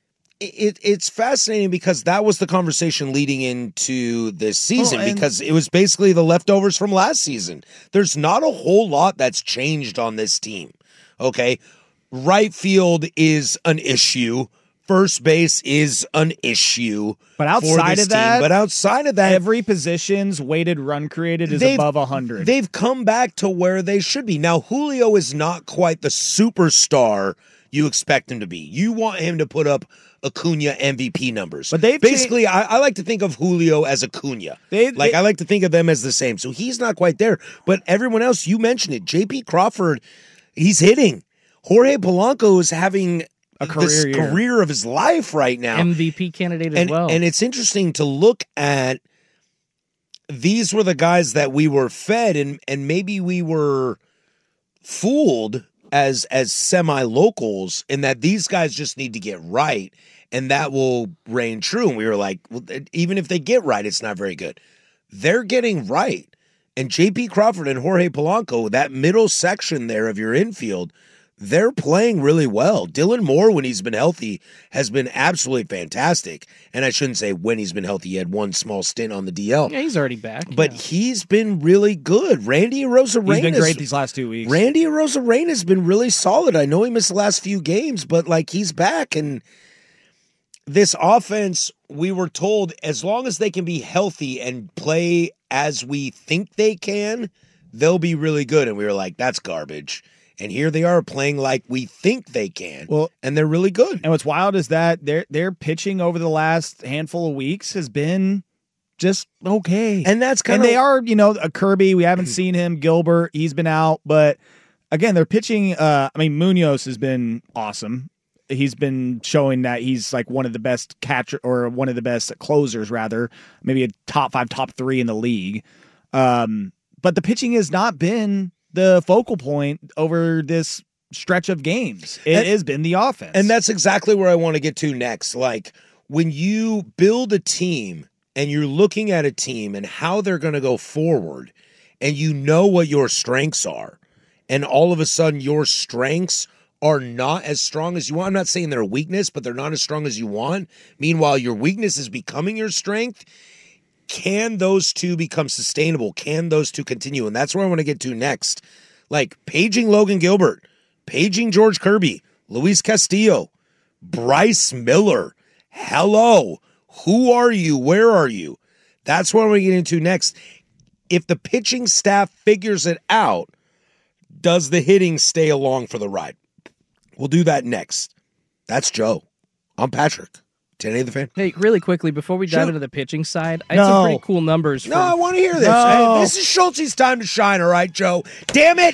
it, it's fascinating because that was the conversation leading into this season Well, and- because it was basically the leftovers from last season. There's not a whole lot that's changed on this team. Okay. Right field is an issue. First base is an issue. But for outside this of that, team. But outside of that, every position's weighted run created is They've- above one hundred. they've come back to where they should be. Now, Julio is not quite the superstar you expect him to be. You want him to put up Acuna M V P numbers. But they've basically, I, I like to think of Julio as Acuna. They, like they, I like to think of them as the same. So he's not quite there. But everyone else, you mentioned it. J P Crawford, he's hitting. Jorge Polanco is having a career, this year. career of his life right now. M V P candidate as and, well. And it's interesting to look at. These were the guys that we were fed, and and maybe we were fooled as as semi-locals in that these guys just need to get right, and that will reign true. And we were like, well, even if they get right, it's not very good. They're getting right. And J P Crawford and Jorge Polanco, that middle section there of your infield, they're playing really well. Dylan Moore, when he's been healthy, has been absolutely fantastic. And I shouldn't say when he's been healthy. He had one small stint on the D L. Yeah, he's already back. But yeah. he's been really good. Randy Arozarena. He's been great these last two weeks. Randy Arozarena has been really solid. I know he missed the last few games, but like he's back. And this offense, we were told, as long as they can be healthy and play as we think they can, they'll be really good. And we were like, that's garbage. And here they are playing like we think they can. Well, and they're really good. And what's wild is that their their pitching over the last handful of weeks has been just okay. And that's kind and of they are, you know, a Kirby. We haven't seen him. Gilbert, he's been out, but again, they're pitching. Uh, I mean, Munoz has been awesome. He's been showing that he's like one of the best catcher or one of the best closers, rather, maybe a top five, top three in the league. Um, but the pitching has not been the focal point over this stretch of games. It and, has been the offense. And that's exactly where I want to get to next. Like when you build a team and you're looking at a team and how they're going to go forward and you know what your strengths are, and all of a sudden your strengths are not as strong as you want. I'm not saying they're a weakness, but they're not as strong as you want. Meanwhile, your weakness is becoming your strength. Can those two become sustainable? Can those two continue? And that's where I want to get to next. Like paging Logan Gilbert, paging George Kirby, Luis Castillo, Bryce Miller. Hello. Who are you? Where are you? That's what we're going to get into next. If the pitching staff figures it out, does the hitting stay along for the ride? We'll do that next. That's Joe. I'm Patrick. ten A the Fan. Hey, really quickly, before we dive Sure. into the pitching side, I No. had some pretty cool numbers. No, from- I want to hear this. No. Hey, this is Schultz's time to shine, all right, Joe? Damn it.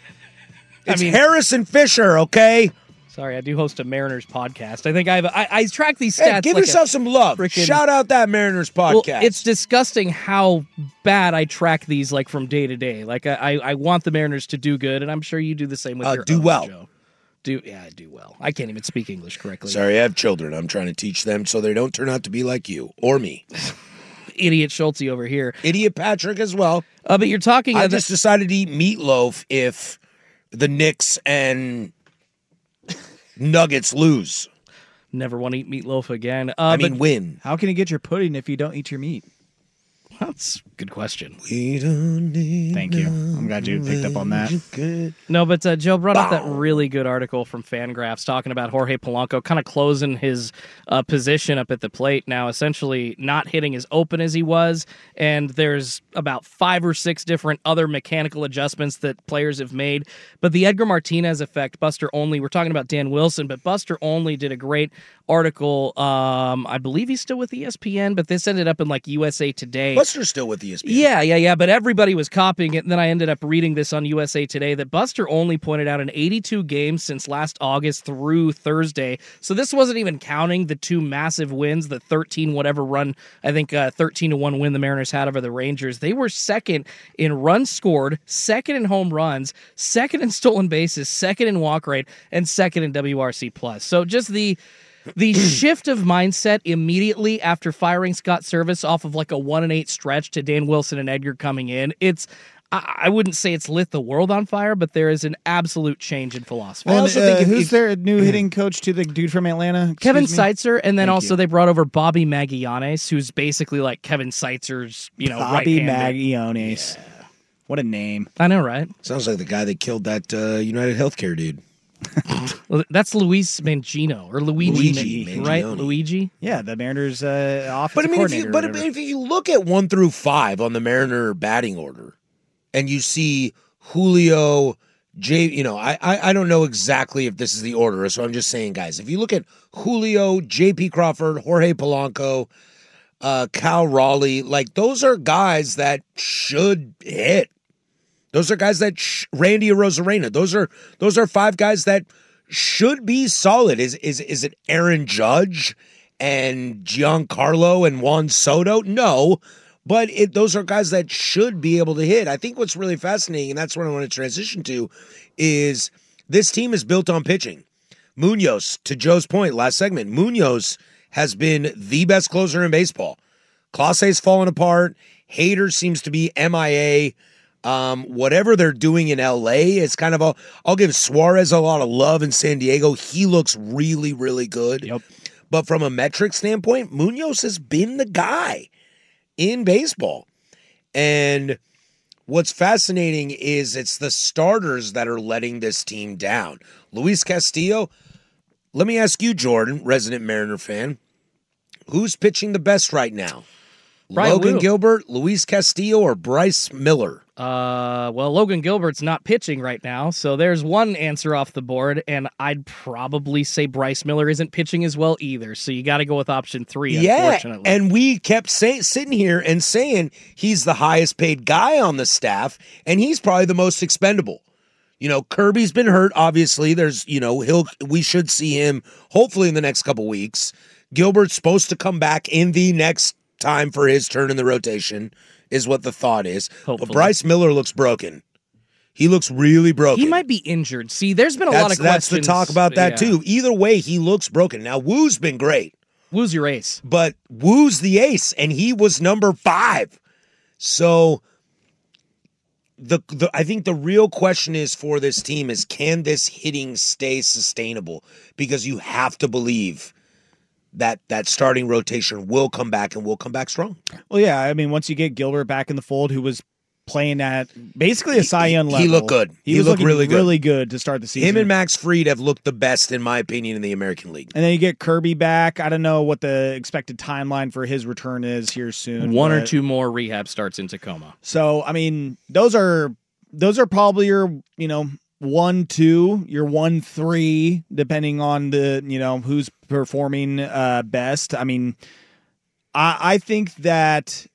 It's mean- Harrison Fisher, okay? Sorry, I do host a Mariners podcast. I think I have. I, I track these stats. Hey, give like a- yourself some love. frickin- Shout out that Mariners Well, podcast. it's disgusting how bad I track these like from day to day. Like I, I, I want the Mariners to do good, and I'm sure you do the same with Uh, your do own, well. Joe. Do yeah, I do well. I can't even speak English correctly. Sorry, I have children. I'm trying to teach them so they don't turn out to be like you or me. Idiot Schulte over here. Idiot Patrick as well. Uh, but you're talking. I uh, just decided to eat meatloaf if the Knicks and Nuggets lose. never want to eat meatloaf again. Uh, I mean, but win. how can you get your pudding if you don't eat your meat? that's a good question. We don't need Thank you. I'm glad you picked up on that. Good. No, but uh, Joe brought up that Bow. really good article from Fangraphs talking about Jorge Polanco kind of closing his uh, position up at the plate now, essentially not hitting as open as he was. And there's about five or six different other mechanical adjustments that players have made. But the Edgar Martinez effect, Buster Olney, we're talking about Dan Wilson, but Buster Olney did a great article. Um, I believe he's still with E S P N, but this ended up in like U S A Today. Buster's still with E S P N. Yeah, yeah, yeah, but everybody was copying it, and then I ended up reading this on U S A Today that Buster Olney pointed out in eighty-two games since last August through Thursday. So this wasn't even counting the two massive wins, the thirteen whatever run, I think uh, thirteen to one win the Mariners had over the Rangers. They were second in runs scored, second in home runs, second in stolen bases, second in walk rate, and second in W R C plus. So just the The shift of mindset immediately after firing Scott Service off of like a one and eight stretch to Dan Wilson and Edgar coming in, it's I, I wouldn't say it's lit the world on fire, but there is an absolute change in philosophy. Well, also uh, think if- who's if- their new hitting coach to the dude from Atlanta? Excuse Kevin me? Seitzer, and then Thank also you. they brought over Bobby Magallanes, who's basically like Kevin Seitzer's, you know, Bobby right-handed. Magallanes. What a name. I know, right? Sounds like the guy that killed that uh, United Healthcare dude. Well, that's Luis Mangino or Luigi, Luigi Man- right? Mangione. Luigi. Yeah, the Mariners' uh, offensive But I mean, if you coordinator. but or if, whatever. if you look at one through five on the Mariner batting order, and you see Julio, J, you know, I, I I don't know exactly if this is the order, so I'm just saying, guys, if you look at Julio, J P Crawford, Jorge Polanco, uh, Cal Raleigh, like those are guys that should hit. Those are guys that sh- Randy Arozarena. Those are those are five guys that should be solid. Is is is it Aaron Judge and Giancarlo and Juan Soto? No. But it, those are guys that should be able to hit. I think what's really fascinating, and that's what I want to transition to, is this team is built on pitching. Munoz, to Joe's point last segment, Munoz has been the best closer in baseball. Clase's fallen apart. Hader seems to be M I A. Um, whatever they're doing in L A, it's kind of a, I'll give Suarez a lot of love in San Diego. He looks really, really good. Yep. But from a metric standpoint, Munoz has been the guy in baseball. And what's fascinating is it's the starters that are letting this team down. Luis Castillo, let me ask you, Jordan, resident Mariner fan, who's pitching the best right now? Brian Logan Wu. Gilbert, Luis Castillo, or Bryce Miller? Uh, well, Logan Gilbert's not pitching right now, so there's one answer off the board, and I'd probably say Bryce Miller isn't pitching as well either, so you got to go with option three, Yeah, unfortunately. and we kept say, sitting here and saying he's the highest paid guy on the staff, and he's probably the most expendable. You know, Kirby's been hurt, obviously. There's, you know, he'll we should see him hopefully in the next couple weeks. Gilbert's supposed to come back in the next time for his turn in the rotation, is what the thought is. Hopefully. But Bryce Miller looks broken. He looks really broken. He might be injured. See, there's been a that's, lot of that's questions. the talk about that, Yeah. too. Either way, he looks broken. Now, Woo's been great. Woo's your ace. But Woo's the ace, and he was number five. So the, the I think the real question is for this team is, can this hitting stay sustainable? Because you have to believe that that starting rotation will come back and will come back strong. Well, yeah, I mean, once you get Gilbert back in the fold, who was playing at basically a Cy Young He- level. he looked good. He, He was looked looking really good. really good to start the season. Him and Max Fried have looked the best, in my opinion, in the American League. And then you get Kirby back. I don't know what the expected timeline for his return is here soon. One or but- two more rehab starts in Tacoma. So, I mean, those are those are probably your, you know, one, two, your one, three, depending on the, you know, who's performing uh, best. I mean, I, I think that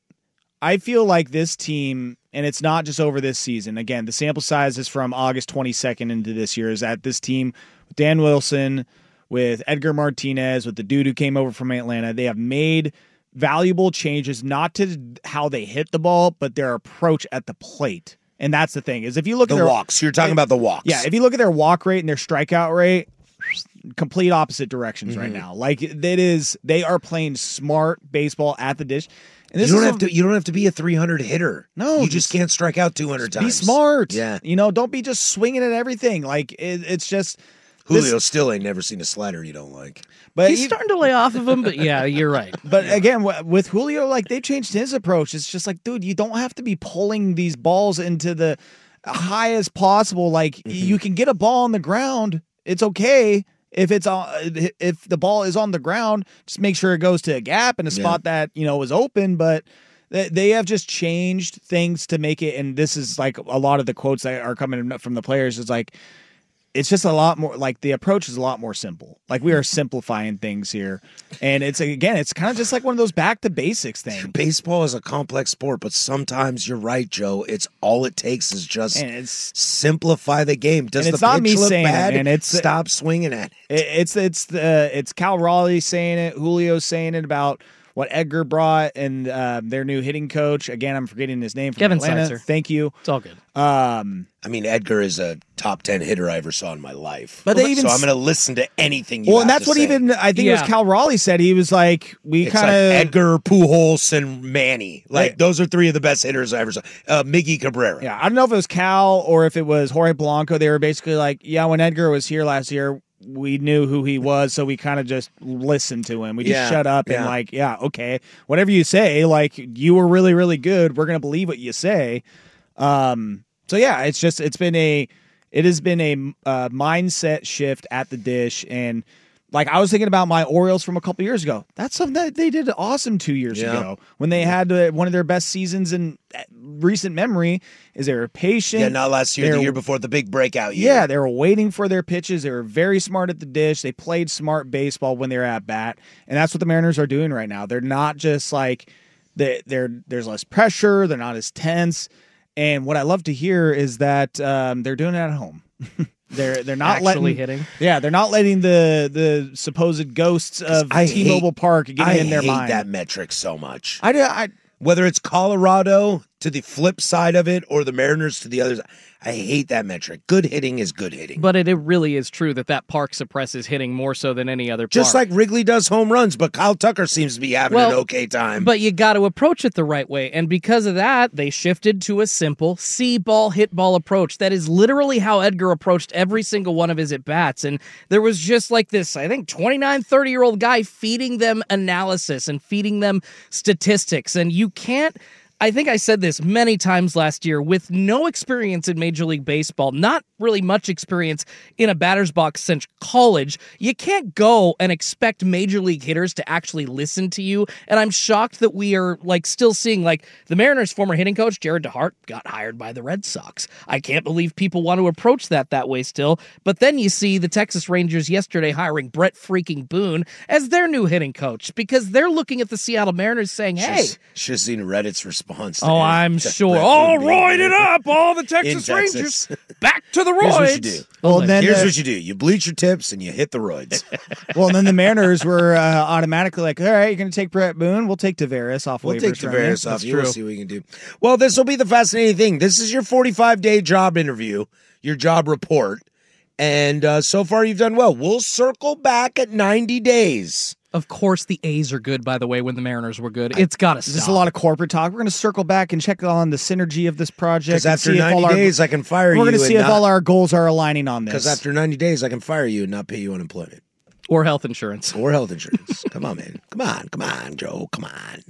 I feel like this team, and it's not just over this season. Again, the sample size is from August twenty-second into this year, is that this team, with Dan Wilson, with Edgar Martinez, with the dude who came over from Atlanta, they have made valuable changes, not to how they hit the ball, but their approach at the plate. And that's the thing, is if you look The at their walks. You're talking about the walks. Yeah, if you look at their walk rate and their strikeout rate, complete opposite directions right Mhm. now. Like that is, they are playing smart baseball at the dish. And You this don't is have a- to. You don't have to be a three hundred hitter. No, you just just can't strike out two hundred times. Be smart. Yeah. You know, don't be just swinging at everything. Like it, it's just Julio this- still ain't never seen a slider you don't like. But He's he- starting to lay off of him, but yeah, you're right. But again, w- with Julio, like they changed his approach. It's just like, dude, you don't have to be pulling these balls into the highest possible. Like Mm-hmm. you can get a ball on the ground. It's okay if it's on. If the ball is on the ground, just make sure it goes to a gap and a spot Yeah. that you know is open. But they, they have just changed things to make it. And this is like a lot of the quotes that are coming from the players. Is like. It's just a lot more like the approach is a lot more simple. Like we are simplifying things here. And it's again, it's kind of just like one of those back to basics things. Baseball is a complex sport, but sometimes you're right, Joe. It's all it takes is just And it's simplify the game. Does and it's the not pitch me look saying it, bad? man. It's- stop swinging at it. it- it's it's the it's Cal Raleigh saying it, Julio saying it about what Edgar brought and uh, their new hitting coach. Again, I'm forgetting his name from Kevin Atlanta. Seitzer. Thank you. It's all good. Um, I mean, Edgar is a top ten hitter I ever saw in my life. But they even so s- I'm going to listen to anything you well, and have that's to what say. even I think it was Yeah. Cal Raleigh said. He was like, we It's kind like of Edgar, Pujols, and Manny. Like Right. those are three of the best hitters I ever saw. Uh, Miggy Cabrera. Yeah, I don't know if it was Cal or if it was Jorge Polanco. They were basically like, yeah, when Edgar was here last year, we knew who he was, so we kind of just listened to him. We just Yeah, shut up and yeah. like, yeah, okay, whatever you say, like you were really, really good. We're gonna believe what you say. Um, so yeah, it's just it's been a it has been a uh, mindset shift at the dish, and like I was thinking about my Orioles from a couple years ago. That's something that they did awesome two years Yeah. ago when they had uh, one of their best seasons in uh, recent memory is they were patient. Yeah, not last year, They're- the year before, the big breakout year. Yeah, they were waiting for their pitches. They were very smart at the dish. They played smart baseball when they were at bat, and that's what the Mariners are doing right now. They're not just like they, they're there's less pressure. They're not as tense. And what I love to hear is that um, they're doing it at home. They're they're not Actually letting hitting. Yeah, they're not letting the the supposed ghosts of I T-Mobile hate- Park get I in their hate mind. that metric so much. I, I Whether it's Colorado to the flip side of it or the Mariners to the other side, I hate that metric. Good hitting is good hitting. But it, it really is true that that park suppresses hitting more so than any other park. Just like Wrigley does home runs, but Kyle Tucker seems to be having Well, an okay time. But you got to approach it the right way. And because of that, they shifted to a simple see ball, hit ball approach. That is literally how Edgar approached every single one of his at-bats. And there was just like this, I think, twenty-nine, thirty-year-old guy feeding them analysis and feeding them statistics. And you can't... I think I said this many times last year, with no experience in Major League Baseball, not really much experience in a batter's box since college, you can't go and expect Major League hitters to actually listen to you. And I'm shocked that we are like still seeing like the Mariners' former hitting coach, Jared DeHart, got hired by the Red Sox. I can't believe people want to approach that that way still. But then you see the Texas Rangers yesterday hiring Brett freaking Boone as their new hitting coach because they're looking at the Seattle Mariners saying, hey, should have seen Reddit's response. To oh, him. I'm To sure. Brett Oh, Boone being roid it there. up. All the Texas, In Texas. Rangers. Back to the roids. Here's what you do. Well, then Here's the- what you do. You bleach your tips and you hit the roids. well, and then the Mariners were uh, automatically like, all right, you're going to take Brett Boone. We'll take Tavares off We'll waivers. take from Tavares you. off. That's You will true. see what we can do. Well, this will be the fascinating thing. This is your forty-five day job interview, your job report. And uh, so far you've done well. We'll circle back at ninety days. Of course, the A's are good, by the way, when the Mariners were good. It's got to This is stop. a lot of corporate talk. We're going to circle back and check on the synergy of this project. Because and after see if all ninety our- days, I can fire you. We're going to see and if not- all our goals are aligning on this. Because after ninety days, I can fire you and not pay you unemployment Or health insurance. or health insurance. Come on, man. Come on. Come on, Joe. Come on.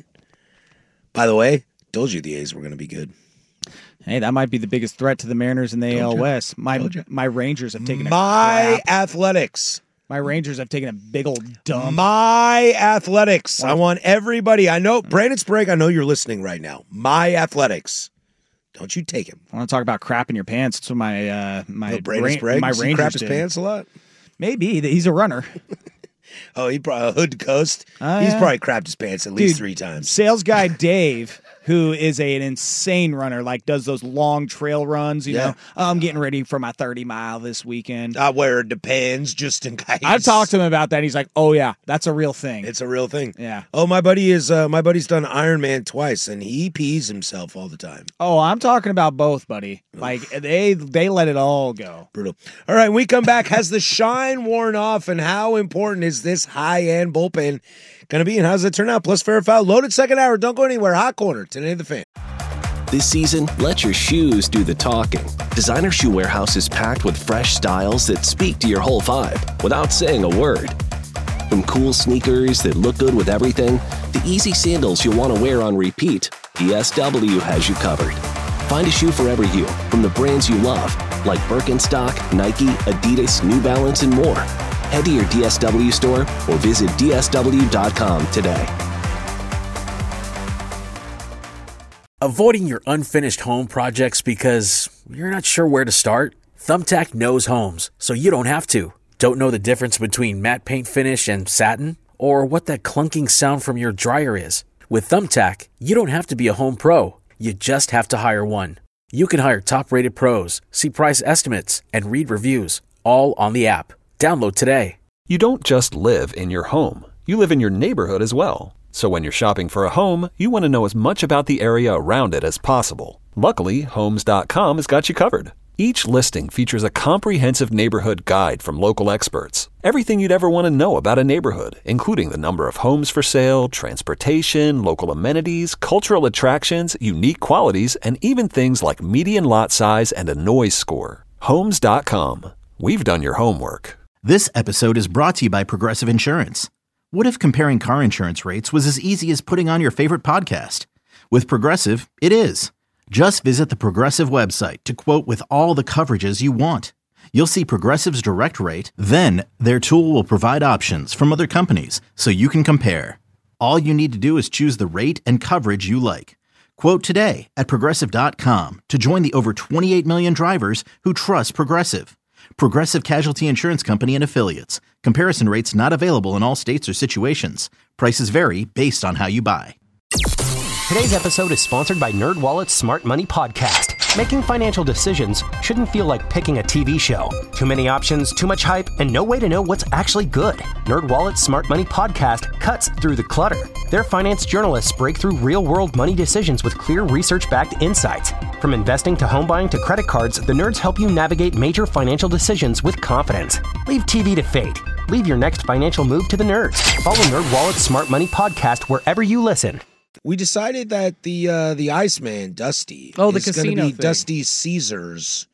By the way, told you the A's were going to be good. Hey, that might be the biggest threat to the Mariners in the A L Told ya. West. My Told ya. my Rangers have taken a My crap. athletics. My Rangers have taken a big old dump. My athletics. I want everybody. I know, Brandon Sprague, I know you're listening right now. My athletics. Don't you take him. I want to talk about crap in your pants. That's what my uh, my No, Brandon Ra- Sprague, my does he Rangers crap his did. pants a lot? Maybe he's a runner. Oh, he probably hood to coast. Oh, He's yeah. probably crapped his pants at least Dude, three times. Sales guy Dave, who is a, an insane runner, like does those long trail runs. You Yeah. know, oh, I'm getting ready for my thirty mile this weekend. I wear it depends just in case. I've talked to him about that. And he's like, "Oh yeah, that's a real thing." It's a real thing. Yeah. Oh, my buddy is. Uh, my buddy's done Ironman twice, and he pees himself all the time. Oh, I'm talking about both, buddy. Like they they let it all go. Brutal. All right, when we come back, has the shine worn off, and how important is this high-end bullpen going to be, and how does it turn out? Plus, fair or foul, loaded second hour. Don't go anywhere. Hot corner today, the fan. This season, let your shoes do the talking. Designer Shoe Warehouse is packed with fresh styles that speak to your whole vibe without saying a word. From cool sneakers that look good with everything, to easy sandals you'll want to wear on repeat, D S W has you covered. Find a shoe for every you from the brands you love, like Birkenstock, Nike, Adidas, New Balance, and more. Head to your D S W store or visit D S W dot com today. Avoiding your unfinished home projects because you're not sure where to start? Thumbtack knows homes, so you don't have to. Don't know the difference between matte paint finish and satin? Or what that clunking sound from your dryer is? With Thumbtack, you don't have to be a home pro. You just have to hire one. You can hire top-rated pros, see price estimates, and read reviews, all on the app. Download today. You don't just live in your home. You live in your neighborhood as well. So when you're shopping for a home, you want to know as much about the area around it as possible. Luckily, Homes dot com has got you covered. Each listing features a comprehensive neighborhood guide from local experts. Everything you'd ever want to know about a neighborhood, including the number of homes for sale, transportation, local amenities, cultural attractions, unique qualities, and even things like median lot size and a noise score. Homes dot com. We've done your homework. This episode is brought to you by Progressive Insurance. What if comparing car insurance rates was as easy as putting on your favorite podcast? With Progressive, it is. Just visit the Progressive website to quote with all the coverages you want. You'll see Progressive's direct rate, then their tool will provide options from other companies so you can compare. All you need to do is choose the rate and coverage you like. Quote today at Progressive dot com to join the over twenty-eight million drivers who trust Progressive. Progressive Casualty Insurance Company and Affiliates. Comparison rates not available in all states or situations. Prices vary based on how you buy. Today's episode is sponsored by NerdWallet's Smart Money Podcast. Making financial decisions shouldn't feel like picking a T V show. Too many options, too much hype, and no way to know what's actually good. NerdWallet's Smart Money Podcast cuts through the clutter. Their finance journalists break through real-world money decisions with clear research-backed insights. From investing to home buying to credit cards, the nerds help you navigate major financial decisions with confidence. Leave T V to fate. Leave your next financial move to the nerds. Follow NerdWallet's Smart Money Podcast wherever you listen. We decided that the uh, the Iceman, Dusty, Oh, the is going to casino be thing. Dusty Caesar's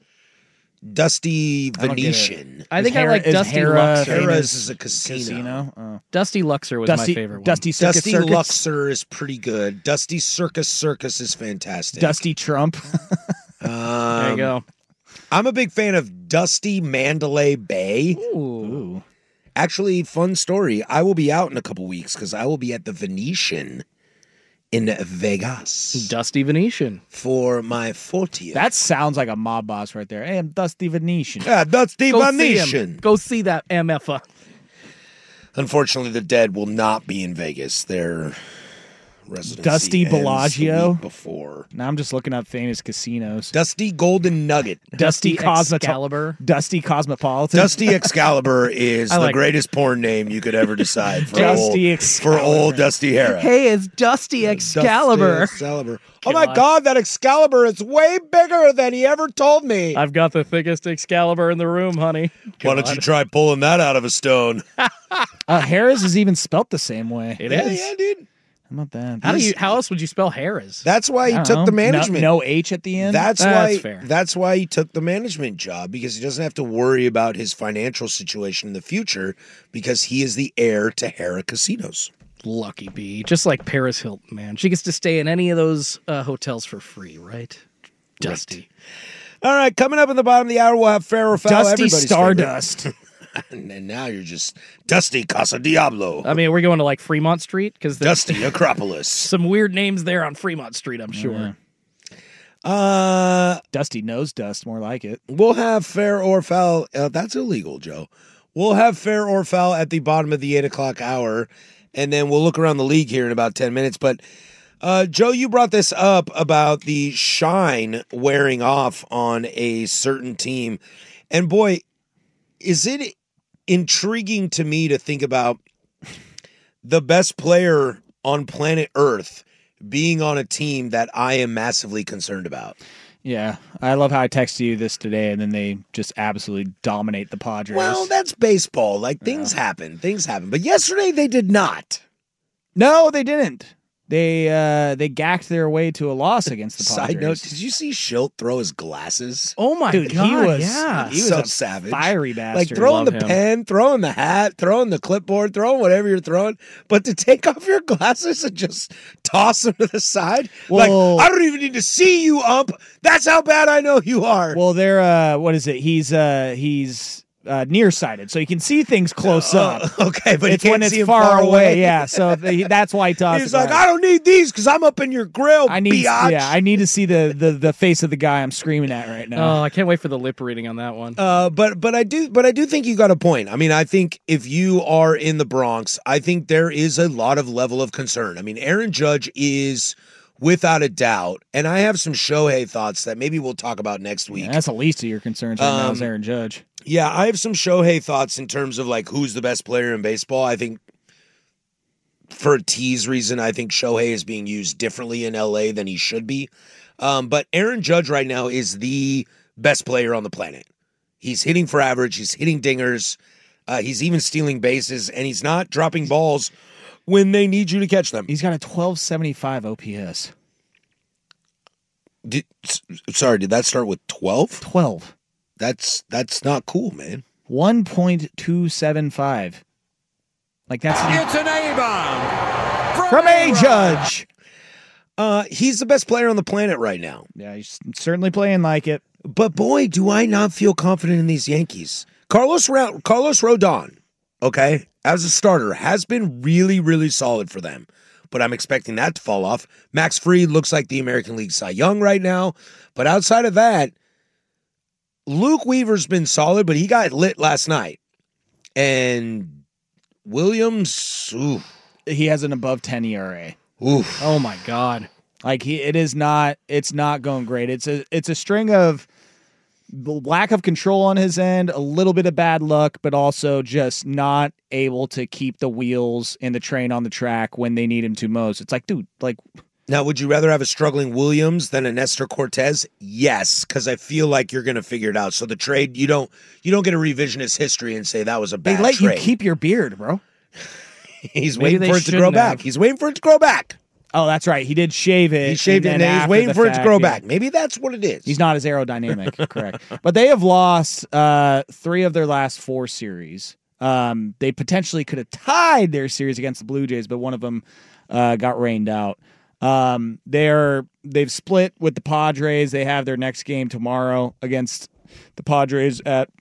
Dusty I don't get it. Venetian. I think Is Hera- I like is Dusty Hera Luxor. famous Hera's is a casino. Casino. Oh. Dusty Luxor was Dusty, my favorite one. Dusty Circus Dusty Circus. Luxor is pretty good. Dusty Circus Circus is fantastic. Dusty Trump. Um, There you go. I'm a big fan of Dusty Mandalay Bay. Ooh. Actually, fun story. I will be out in a couple weeks because I will be at the Venetian in Vegas Dusty Venetian. for my fortieth. That sounds like a mob boss right there. Hey, I'm Dusty Venetian. yeah, Dusty Go see him. Venetian. Go see that M F A. Unfortunately, the dead will not be in Vegas. Their residency Dusty ends the Bellagio? week before. Now I'm just looking up famous casinos. Dusty Golden Nugget. Dusty Cosmo- Excalibur. Dusty Cosmopolitan. Dusty Excalibur is I the like- greatest porn name you could ever decide for Dusty old, Excalibur. for old Dusty Hera. Hey, it's Dusty Excalibur. Dusty Excalibur. Oh my God. God, that Excalibur is way bigger than he ever told me. I've got the thickest Excalibur in the room, honey. Why don't you try pulling that out of a stone? Uh, Harris is even spelt the same way. It yeah, is. yeah, dude. How about that? How do you? How else would you spell Harris? That's why I he don't took know. the management. No, no H at the end. That's That's why. fair. That's why he took the management job, because he doesn't have to worry about his financial situation in the future, because he is the heir to Hera Casinos. Lucky bee, just like Paris Hilton, man. She gets to stay in any of those uh, hotels for free, right? Dusty. All right, coming up in the bottom of the hour, we'll have fair or foul. Dusty everybody's Stardust. favorite. And then now you're just Dusty Casa Diablo, I mean, we're going to like Fremont Street because there's Dusty Acropolis. some weird names there on Fremont Street, I'm sure. Uh, Dusty Nose Dust, more like it. we'll have fair or foul. Uh, that's illegal, Joe. We'll have fair or foul at the bottom of the eight o'clock hour, and then we'll look around the league here in about ten minutes. But uh, Joe, you brought this up about the shine wearing off on a certain team, and boy, is it intriguing to me to think about the best player on planet Earth being on a team that I am massively concerned about. Yeah, I love how I texted you this today, and then they just absolutely dominate the Padres. Well, that's baseball. Like, things happen. Things happen. But yesterday they did not. no, they didn't. They uh, they gacked their way to a loss against the Padres. Side note, did you see Schilt throw his glasses? Oh my Dude, god! he was yeah. he was So a savage. fiery Like bastard. throwing the Love him. pen, throwing the hat, throwing the clipboard, throwing whatever you're throwing, but to take off your glasses and just toss them to the side, Well- like I don't even need to see you, ump. That's how bad I know you are. Well, they're uh, what is it? He's uh, he's uh, nearsighted, so you can see things close Uh, up. okay, but It's he can't when it's see 'em far, far away. Yeah, so the, that's why he tosses. He's like, I don't need these because I'm up in your grill. I need, biatch. yeah, I need to see the, the the face of the guy I'm screaming at right now. Oh, I can't wait for the lip reading on that one. Uh, but but I do but I do think you got a point. I mean, I think if you are in the Bronx, I think there is a lot of level of concern. I mean, Aaron Judge is without a doubt, and I have some Shohei thoughts that maybe we'll talk about next week. Yeah, that's the least of your concerns right now is Um, Aaron Judge. Yeah, I have some Shohei thoughts in terms of like who's the best player in baseball. I think for a tease reason, I think Shohei is being used differently in L A than he should be. Um, but Aaron Judge right now is the best player on the planet. He's hitting for average. He's hitting dingers. Uh, he's even stealing bases, and he's not dropping balls when they need you to catch them. He's got a twelve seventy-five O P S. Did, s- sorry, did that start with twelve? twelve. That's that's not cool, man. one point two seven five. Like that's It's an A-bomb from A Judge. Uh, he's the best player on the planet right now. Yeah, he's certainly playing like it. But boy, do I not feel confident in these Yankees. Carlos Ra- Carlos Rodon, okay, as a starter, has been really, really solid for them. but I'm expecting that to fall off. Max Fried looks like the American League Cy Young right now. But outside of that, Luke Weaver's been solid, but he got lit last night. And Williams, ooh. He has an above ten E R A. Oof. Oh my God. Like he, it is not. It's not going great. It's a. It's a string of lack of control on his end, a little bit of bad luck, but also just not able to keep the wheels and the train on the track when they need him to most. It's like, dude, like. Now, would you rather have a struggling Williams than a Nestor Cortez? Yes, because I feel like you're going to figure it out. So the trade, you don't, you don't get a revisionist history and say that was a bad They let trade. you keep your beard, bro. He's Maybe waiting for they it to grow shouldn't back. have. He's waiting for it to grow back. Oh, that's right. He did shave it. He shaved it, and and then he's after waiting the for it to fact, grow yeah. back. Maybe that's what it is. He's not as aerodynamic, correct. But they have lost uh, three of their last four series. Um, they potentially could have tied their series against the Blue Jays, but one of them uh, got rained out. Um, they're they've split with the Padres. They have their next game tomorrow against the Padres at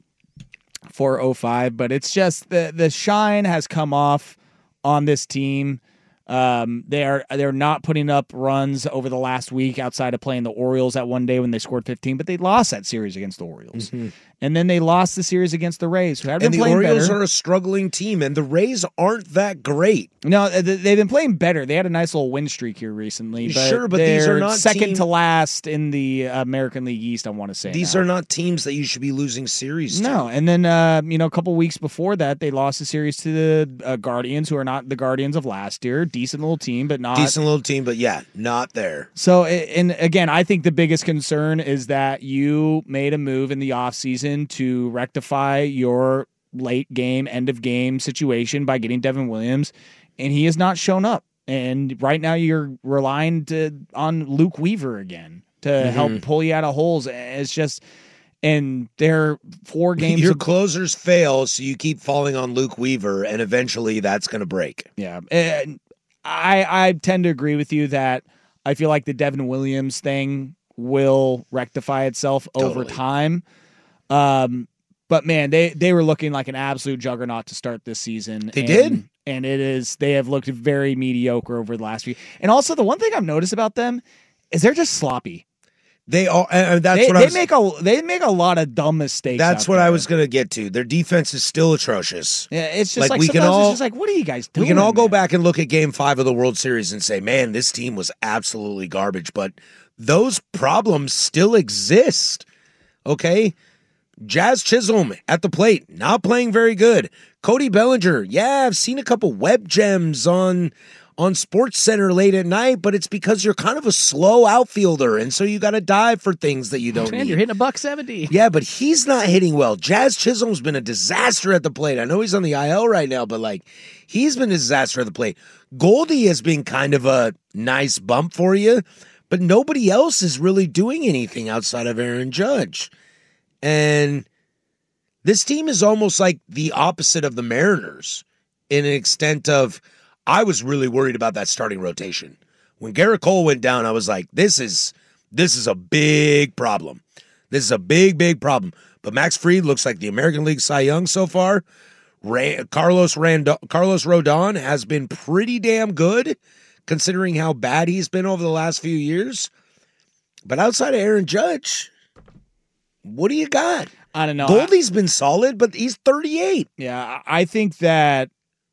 four oh five. But it's just the the shine has come off on this team. Um, they are they're not putting up runs over the last week outside of playing the Orioles that one day when they scored fifteen, but they lost that series against the Orioles, Mm-hmm. and then they lost the series against the Rays, who have been And the playing Orioles better. are a struggling team, and the Rays aren't that great. No, th- they've been playing better. They had a nice little win streak here recently. But Sure, but these are they're not second team- to last in the American League East. I want to say These now. are not teams that you should be losing series to. No, and then uh, you know a couple weeks before that, they lost the series to the uh, Guardians, who are not the Guardians of last year. Decent little team, but not Decent little team, but yeah, not there. So, and again, I think the biggest concern is that you made a move in the offseason to rectify your late game, end of game situation by getting Devin Williams, and he has not shown up. And right now you're relying to, on Luke Weaver again to Mm-hmm. help pull you out of holes. It's just, and they're four games. Your of- closers fail, so you keep falling on Luke Weaver, and eventually that's going to break. Yeah. And I, I tend to agree with you that I feel like the Devin Williams thing will rectify itself over Totally. time. Um, but man, they, they were looking like an absolute juggernaut to start this season. They and, did. And it is, they have looked very mediocre over the last few. And also the one thing I've noticed about them is they're just sloppy. They are, and that's They, what I they was, make a, they make a lot of dumb mistakes. That's out what I there. was going to get to. Their defense is still atrocious. Yeah, it's just Like, like, we can sometimes all- it's just like, what are you guys doing? We can all go man? back and look at Game Five of the World Series and say, "Man, this team was absolutely garbage." But those problems still exist. Okay, Jazz Chisholm at the plate, not playing very good. Cody Bellinger, yeah, I've seen a couple web gems on on Sports Center late at night, but it's because you're kind of a slow outfielder, and so you got to dive for things that you don't Man, need. you're hitting a buck seventy. Yeah, but he's not hitting well. Jazz Chisholm's been a disaster at the plate. I know he's on the I L right now, but like he's been a disaster at the plate. Goldie has been kind of a nice bump for you, but nobody else is really doing anything outside of Aaron Judge. And this team is almost like the opposite of the Mariners in an extent of I was really worried about that starting rotation. When Garrett Cole went down, I was like, this is this is a big problem. This is a big, big problem. But Max Fried looks like the American League Cy Young so far. Ray, Carlos Rando, Carlos Rodon has been pretty damn good, considering how bad he's been over the last few years. But outside of Aaron Judge, what do you got? I don't know. Goldie's been solid, but he's thirty-eight. Yeah, I think that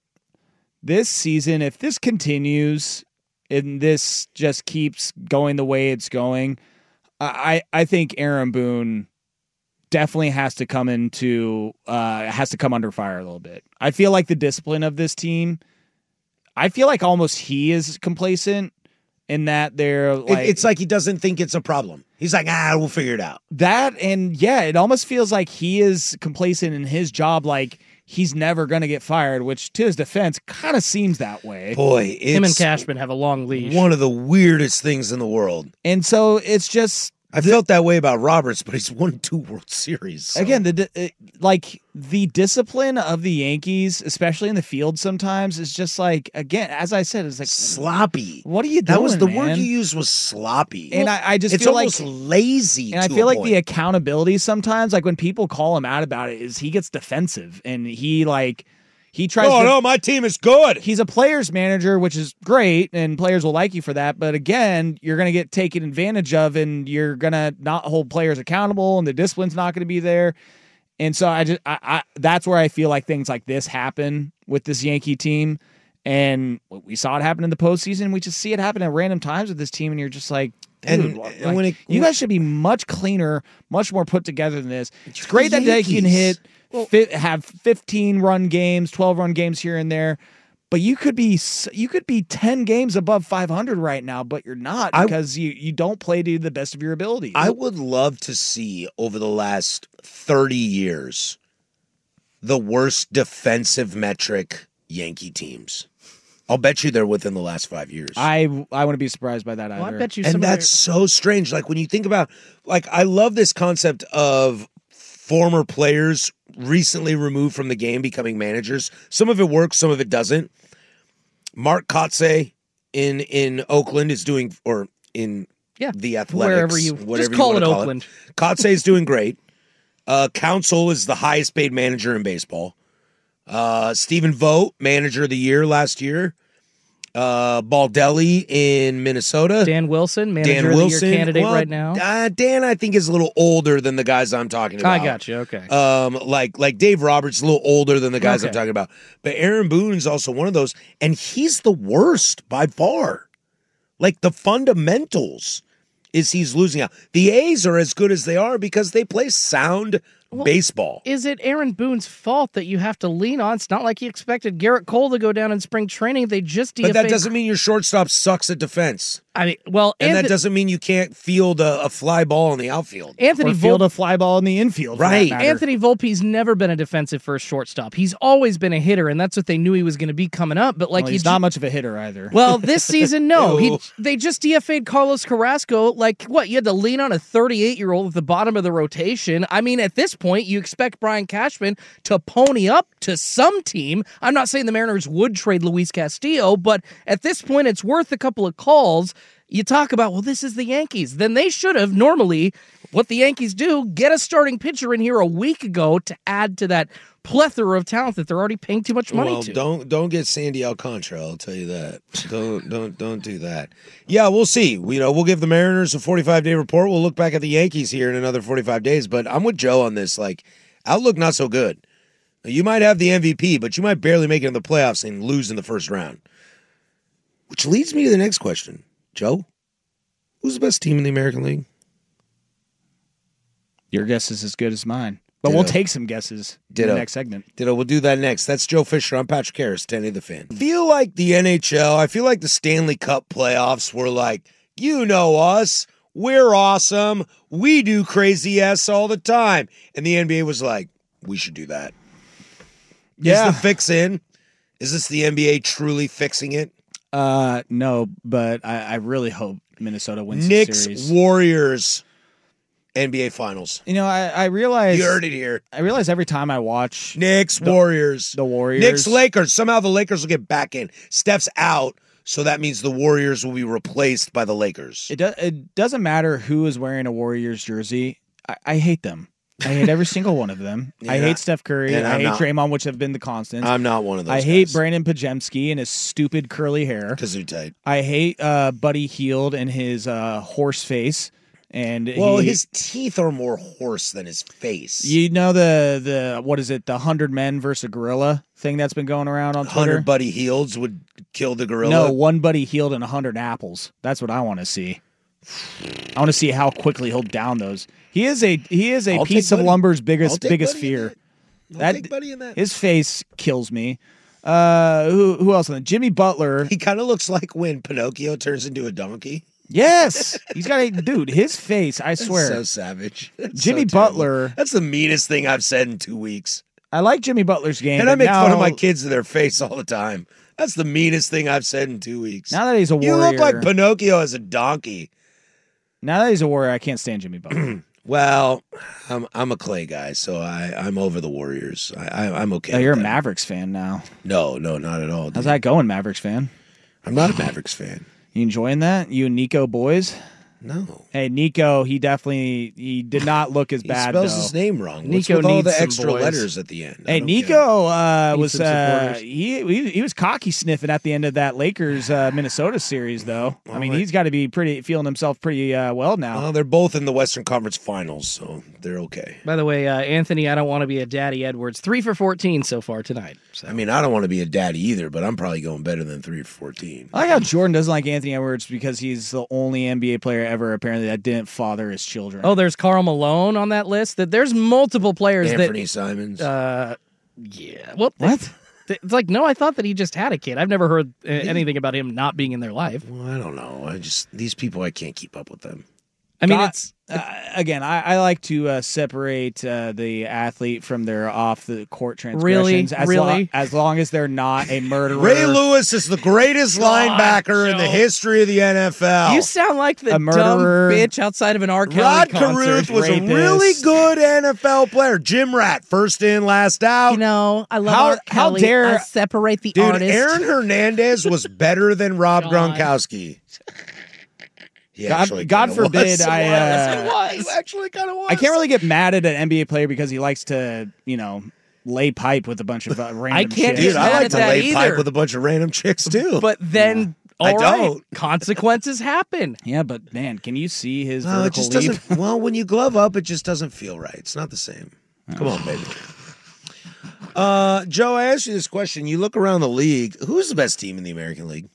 this season, if this continues and this just keeps going the way it's going, I I think Aaron Boone definitely has to come into uh, has to come under fire a little bit. I feel like the discipline of this team, I feel like almost he is complacent in that they're It- like it's like he doesn't think it's a problem. He's like, ah, we'll figure it out. that, and yeah, it almost feels like he is complacent in his job, like he's never going to get fired, which to his defense kind of seems that way. Boy, it's Him and Cashman have a long leash. one of the weirdest things in the world. And so it's just, I felt that way about Roberts, but he's won two World Series. so- again, the di- uh, like the discipline of the Yankees, especially in the field sometimes, is just like, again, as I said, it's like, sloppy. what are you doing, That was the man? word you used was sloppy. And I, I just it's feel almost like, lazy. and I to feel a like point. the accountability sometimes, like when people call him out about it, is he gets defensive and he like, he tries Oh to, no, my team is good. He's a player's manager, which is great, and players will like you for that. But again, you're going to get taken advantage of, and you're going to not hold players accountable, and the discipline's not going to be there. And so I just, I, I, that's where I feel like things like this happen with this Yankee team. And we saw it happen in the postseason. We just see it happen at random times with this team, and you're just like, dude, And, like, and when it, you guys should be much cleaner, much more put together than this. It's great that the they can Yankees. hit, fit, have fifteen run games, twelve run games here and there. But you could be you could be ten games above five hundred right now, but you're not because I, you, you don't play to the best of your ability. I would love to see over the last thirty years the worst defensive metric Yankee teams. I'll bet you they're within the last five years. I I wouldn't be surprised by that either. Well, I bet you. And that's so strange. Like when you think about, like I love this concept of former players recently removed from the game becoming managers. Some of it works, some of it doesn't. Mark Kotsay in in Oakland is doing, or in yeah, the Athletics, wherever you whatever just call you it call Oakland. It. Kotsay is doing great. Uh, Counsell is the highest paid manager in baseball. Uh, Stephen Vogt, manager of the year last year. Uh, Baldelli in Minnesota. Dan Wilson, manager Dan of the Wilson, year candidate well, right now. Uh, Dan, I think, is a little older than the guys I'm talking about. I got you. Okay. Um, like like Dave Roberts, a little older than the guys Okay. I'm talking about. But Aaron Boone's also one of those, and he's the worst by far. Like the fundamentals is he's losing out. The A's are as good as they are because they play sound Well, baseball. Is it Aaron Boone's fault that you have to lean on? It's not like he expected Garrett Cole to go down in spring training. They just D F A'd. But that doesn't mean your shortstop sucks at defense. I mean, well, And Anthony, that doesn't mean you can't field a, a fly ball in the outfield. Anthony or field Volpe, a fly ball in the infield. for that Right. matter. Anthony Volpe's never been a defensive first shortstop. He's always been a hitter, and that's what they knew he was going to be coming up. But like Well, he he's ju- not much of a hitter either. Well, this season, no. Ew. He they just D F A'd Carlos Carrasco. Like, what? You had to lean on a thirty-eight-year-old at the bottom of the rotation. I mean, at this point, you expect Brian Cashman to pony up to some team. I'm not saying the Mariners would trade Luis Castillo, but at this point, it's worth a couple of calls. You talk about, well, this is the Yankees. Then they should have normally, what the Yankees do, get a starting pitcher in here a week ago to add to that plethora of talent that they're already paying too much money well, to. don't don't get Sandy Alcantara. I'll tell you that. don't don't don't do that. Yeah, we'll see. You know, we'll give the Mariners a forty-five day report. We'll look back at the Yankees here in another forty-five days. But I'm with Joe on this. Like, outlook not so good. You might have the M V P, but you might barely make it in the playoffs and lose in the first round. Which leads me to the next question, Joe. Who's the best team in the American League? Your guess is as good as mine. But Ditto. we'll take some guesses in Ditto. the next segment. Ditto, we'll do that next. That's Joe Fisher. I'm Patrick Harris, ten A the Fan. I feel like the N H L, I feel like the Stanley Cup playoffs were like, you know us, we're awesome, we do crazy ass all the time. And the N B A was like, we should do that. Yeah. Is the fix in? Is this the N B A truly fixing it? Uh, no, but I, I really hope Minnesota wins Knicks, the series. Warriors, N B A Finals. You know, I, I realize You heard it here. I realize every time I watch Knicks, the, Warriors. the Warriors, Knicks, Lakers. Somehow the Lakers will get back in. Steph's out, so that means the Warriors will be replaced by the Lakers. It, do, it doesn't matter who is wearing a Warriors jersey. I, I hate them. I hate every single one of them. Yeah. I hate Steph Curry. And I I'm hate not- Draymond, which have been the constants. I'm not one of those I hate guys. Brandon Pajemski and his stupid curly hair. Kazoo tight. I hate uh, Buddy Hield and his uh, horse face. And Well, he- his teeth are more horse than his face. you know the the what is it the hundred men versus a gorilla thing that's been going around on Twitter. Hundred Buddy Hields would kill the gorilla. No, one Buddy Hield and a hundred apples. That's what I want to see. I want to see how quickly he'll down those. He is a he is a I'll piece take of Buddy. lumber's I'll biggest take biggest Buddy in fear. I'll That take Buddy in that. his face kills me. Uh, who who else? On that? Jimmy Butler. He kind of looks like when Pinocchio turns into a donkey. Yes, he's got a dude. His face, I That's swear. so savage. That's Jimmy so terrible. Butler. That's the meanest thing I've said in two weeks. I like Jimmy Butler's game, And I but make fun of now- my kids to their face all the time. That's the meanest thing I've said in two weeks. Now that he's a you warrior, look like Pinocchio as a donkey. now that he's a warrior, I can't stand Jimmy Butler. Well, I'm I'm a Clay guy, so I I'm over the Warriors. I, I I'm okay. Oh, with you're a that. Mavericks fan now. No, no, not at all. How's dude. that going, Mavericks fan? I'm not a Mavericks fan. You enjoying that? You and Nico boys? No. Hey, Nico, he definitely he did not look as He bad. spells though. his name wrong. What's Nico with all needs the some extra boys. letters at the end? I Hey, don't get it. Nico uh, Need was some uh, supporters. he, he he was cocky sniffing at the end of that Lakers uh, Minnesota series, though. I mean, right. he's got to be pretty feeling himself pretty uh, well now. Well, they're both in the Western Conference Finals, so they're okay. By the way, uh, Anthony, I don't want to be a Daddy Edwards. Three for fourteen so far tonight. So. I mean, I don't want to be a daddy either, but I'm probably going better than three for fourteen. I like how Jordan doesn't like Anthony Edwards because he's the only N B A player ever apparently that didn't father his children. Oh, there's Karl Malone on that list. That there's multiple players Anthony that. Simons. Uh, yeah. Well, what? It's like no, I thought that he just had a kid. I've never heard uh, anything about him not being in their life. well, I don't know. I just these people, I can't keep up with them. I mean, God- it's Uh, again, I, I like to uh, separate uh, the athlete from their off the court transgressions. As Really? lo- as long as they're not a murderer. Ray Lewis is the greatest linebacker in the Joe. history of the N F L. you sound like the A dumb murderer. bitch outside of an R. Kelly Rod concert. Caruth was a rapist. really good N F L player. Jim Rat, first in, last out. You know, I love How- R. how Kelly. dare- I separate the Dude, artist. Aaron Hernandez was better than Rob God. Gronkowski. He God- actually God kinda forbid was. I, Yes, uh, it was. He actually kind of was. I can't really get mad at an N B A player because he likes to, you know, lay pipe with a bunch of uh, random can't shit. Dude, get I mad like at to that lay pipe either. with a bunch of random chicks too. But then, I all right, don't. consequences happen. Yeah, but man, can you see his no, it vertical just leap? doesn't. Well, when you glove up, it just doesn't feel right. It's not the same. Come on, baby. Uh, Joe, I asked you this question. You look around the league. Who's the best team in the American League?